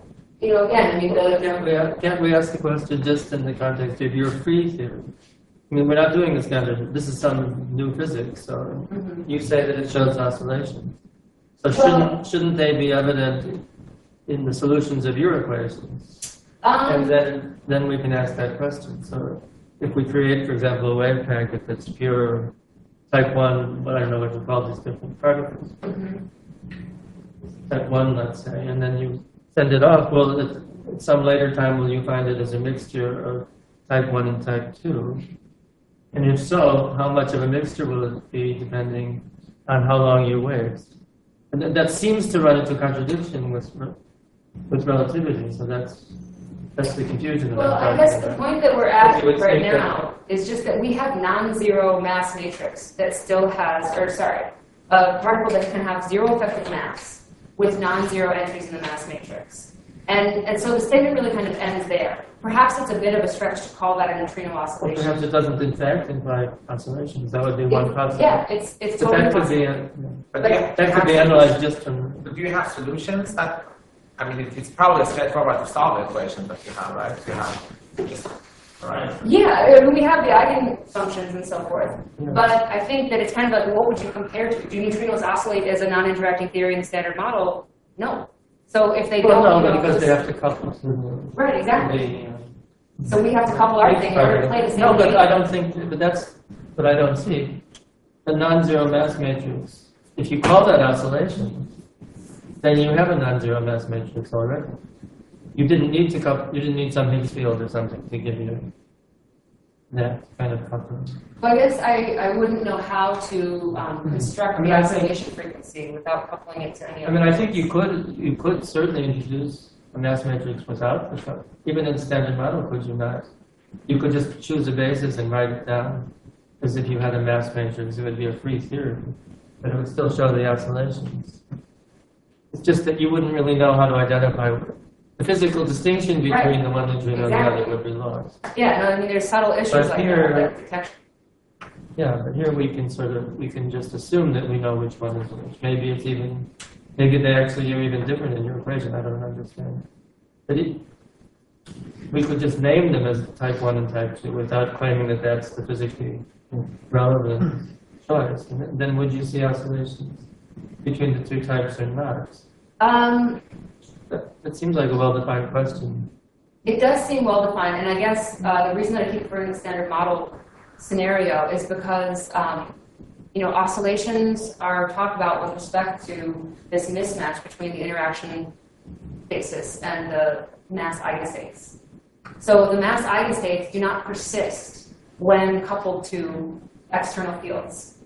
you know, again, I mean, the, Can't we, can't we ask the question just in the context of your free theory? I mean, we're not doing the standard. This is some new physics, so Mhm. you say that it shows oscillations. So Well- shouldn't shouldn't they be evident in the solutions of your equations? And um, then then we can ask that question. So if we create, for example, a wave packet that's pure type one, but I don't know what you call these different particles, mhm. type one, let's say, and then you send it off. Well, at, at some later time, will you find it as a mixture of type one and type two? And if so, how much of a mixture will it be depending on how long you wait? And that, that seems to run into contradiction with re- with relativity. So that's that's the confusion that Well, I'm I talking guess the about. point that we're at You would right think that- now is just that we have non-zero mass matrix that still has, or sorry, a particle that can have zero effective mass with non-zero entries in the mass matrix. And, and so the statement really kind of ends there. Perhaps it's a bit of a stretch to call that a neutrino Or oscillation. perhaps it doesn't in fact imply oscillations. That would be one It- possibility. Yeah, it's, it's But totally that could be possible. a, But do you, that do you could be have analyzed solutions? just from. But do you have solutions that? I mean, it, it's probably straightforward to solve the equation that you have, right? You have just, right? Yeah, I mean, we have the eigenfunctions and so forth. Yeah. But I think that it's kind of like, what would you compare to? Do neutrinos oscillate as a non-interacting theory in the standard model? No. So if they Well, don't, no, you know, because they just- have to couple to the. Right, exactly. the, uh, So we have to couple our thing in order to play the same No, but game. I don't think, but that's what I don't see. The non-zero mass matrix, if you call that oscillation, then you have a non-zero mass matrix already. You didn't need to couple, you didn't need some Higgs field or something to give you that kind of coupling. Well, I guess I, I wouldn't know how to um, construct I mean, the I think- oscillation frequency without coupling it to any I other. mean, I think you could, you could certainly introduce a mass matrix without the couple. Even in standard model, could you not? You could just choose a basis and write it down as if you had a mass matrix. It would be a free theory, but it would still show the oscillations. It's just that you wouldn't really know how to identify the physical distinction between Right. the one neutrino and the Exactly. other would be lost. Yeah, no, I mean, there's subtle issues But like here- that, like detection. Yeah, but here we can sort of, we can just assume that we know which one is which. Maybe it's even, maybe they actually are even different in your equation, I don't understand. But it, we could just name them as type one and type two without claiming that that's the physically relevant choice. And then would you see oscillations between the two types or not? Um, That, that seems like a well-defined question. It does seem well-defined, and I guess uh, the reason that I keep referring to the standard model scenario is because, um, you know, oscillations are talked about with respect to this mismatch between the interaction basis and the mass eigenstates. So the mass eigenstates do not persist when coupled to external fields.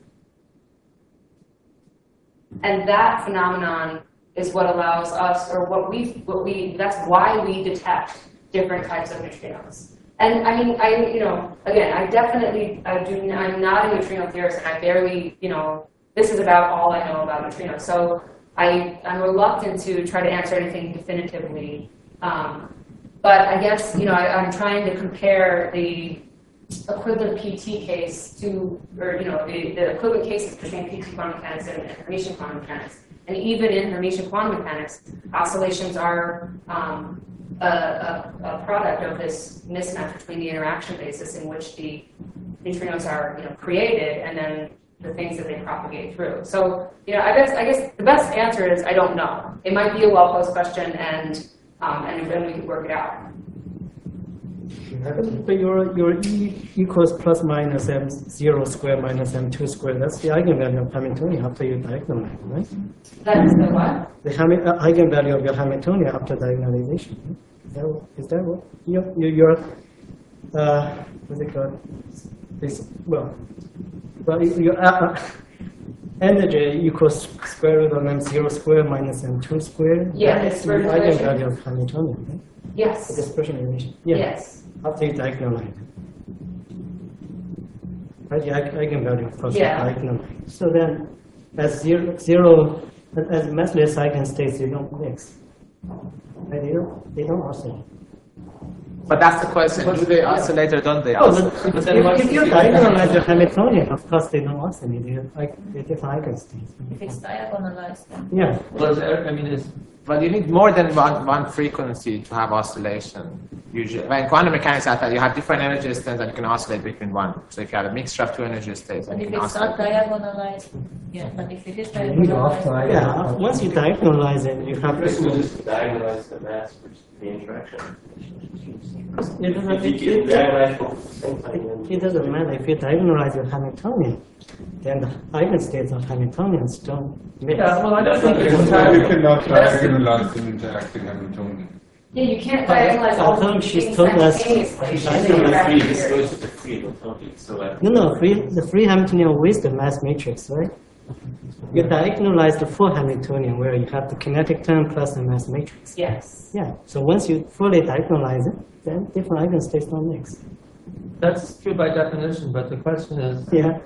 And that phenomenon is what allows us, or what we, what we, that's why we detect different types of neutrinos. And I mean, I, you know, again, I definitely, I do, I'm not a neutrino theorist, and I barely, you know, this is about all I know about neutrinos. So I, I'm reluctant to try to answer anything definitively. Um, but I guess, you know, I, I'm trying to compare the equivalent P T case to, or, you know, the, the equivalent cases between P T quantum mechanics and Hermitian quantum mechanics. And even in Hermitian quantum mechanics, oscillations are um, a, a, a product of this mismatch between the interaction basis in which the neutrinos are, you know, created and then the things that they propagate through. So, you know, I guess I guess the best answer is I don't know. It might be a well-posed question, and um, and then we could work it out. But your, your E equals plus minus m zero square minus m two square, that's the eigenvalue of Hamiltonian after you diagonalize, right? That is the what? The Hami- uh, eigenvalue of your Hamiltonian after diagonalization. Right? Is that, what- is that what? Your, your, your uh, what's it called? This, well, well, your uh, uh, energy equals square root of m zero square minus m two square. Yeah, That it's is the vertical relation. eigenvalue of Hamiltonian, right? The Yes. dispersion relation. Yeah. Yes. After you diagonalize. Right, the eig- eigenvalue of course Yeah. diagonalize. So then, as zero, zero as massless eigenstates, they don't mix. Right, they don't, they don't oscillate. But that's the question. Do they oscillate or don't they Oh, oscillate? but But if, then what's if you the- diagonalize your Hamiltonian, of course they don't oscillate. They're like they're different eigenstates. If it's diagonalized, then. Yeah. Well, there- I mean, it's, But you need more than one, one frequency to have oscillation. Usually, well, in quantum mechanics, I thought you have different energy states and you can oscillate between one. So if you have a mixture of two energy states, then But you if can it's not oscillate. diagonalized, yeah, but if it is You need off diagonalized. Yeah. Once you diagonalize it, you have Chris will to. just diagonalize the mass for the interaction. It doesn't, If you it, can it, diagonalize both at the same time, then it doesn't matter if you diagonalize your Hamiltonian, then the eigenstates of Hamiltonians don't mix. yeah, well, I don't think it's You entirely. cannot diagonalize an interacting Hamiltonian. Yeah, you can't But diagonalize all although the she's things told us- simultaneously. she's She's told us right free, this here. goes to the free Hamiltonian, so at No, no, free, the free Hamiltonian with the mass matrix, right? You diagonalize the full Hamiltonian where you have the kinetic term plus the mass matrix. Yes. Yeah, so once you fully diagonalize it, then different eigenstates don't mix. That's true by definition, but the question is, Yeah.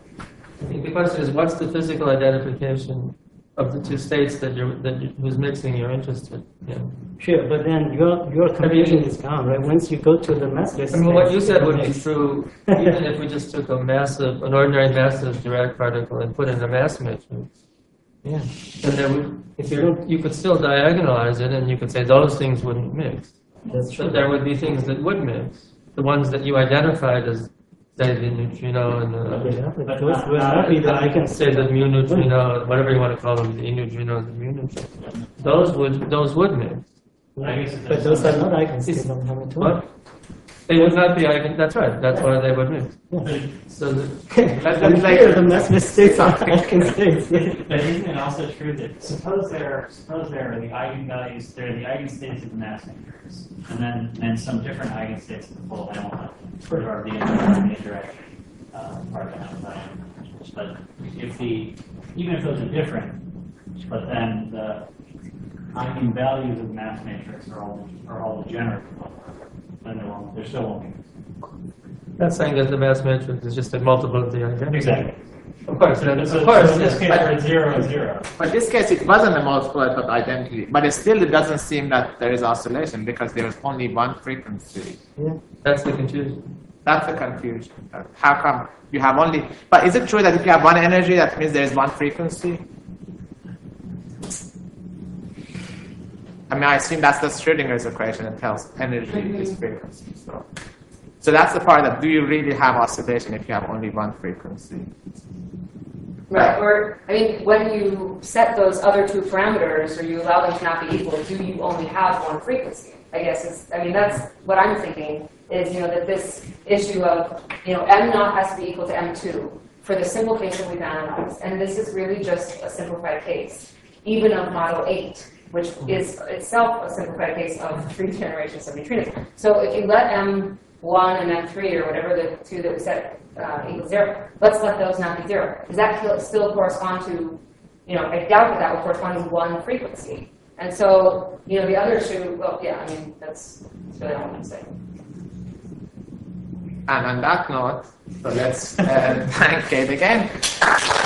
I think the question is, what's the physical identification of the two states that you're, that you, whose mixing you're interested in? Sure, but then your your confusion is gone, right? Once you go to the massless I mean, what you space, said it would be mix. true even if we just took a massive, an ordinary massive Dirac particle and put it in a mass matrix. Yeah. Then there would, If you you don't, you could still diagonalize it, and you could say those things wouldn't mix. that's true. But there would be things that would mix. The ones that you identified as, say, the neutrino and the, Yeah, but those will not be the say the eigenstates. mu neutrino, whatever you want to call them, the e neutrino and the mu neutrino. Those would, those would mix. I guess it But does those are something- not eigenstates of Hamiltonian. What? They would not be eigen, that's right, that's why they would mix. So the, And here, the massless states are eigenstates. But isn't it also true that suppose there, suppose there are the eigenvalues, there are the eigenstates of the mass matrix, and then and some different eigenstates of the full Hamiltonian, or the interaction, the interaction uh, part of the Hamiltonian. But if the even if those are different, but then the eigenvalues of the mass matrix are all are all degenerate, then there won't, there still won't be. that's saying that the mass matrix is just a multiple of the identity. Exactly. Of course, then, So, of course, so in this case, but- where it's zero and zero. But in this case, it wasn't a multiple of identity, but it still it doesn't seem that there is oscillation because there is only one frequency. that's the confusion. That's the confusion. Uh, How come you have only? But is it true that if you have one energy, that means there is one frequency? I mean, I assume that's the Schrodinger's equation that tells energy is frequency. So, so that's the part that do you really have oscillation if you have only one frequency? Right, or, I mean, when you set those other two parameters, or you allow them to not be equal, do you only have one frequency? I guess is, I mean, that's what I'm thinking, is, you know, that this issue of, you know, M naught has to be equal to M two for the simple case that we've analyzed. And this is really just a simplified case, even of model eight, which is itself a simplified case of three generations of neutrinos. So if you let M one and M three, or whatever the two that we set uh, equals zero, let's let those not be zero. Does that kill- still correspond to, you know, I doubt that that would correspond to one frequency. And so, you know, the other two, well, yeah, I mean, that's, that's really all I'm saying. And on that note, so let's uh, thank Kate again.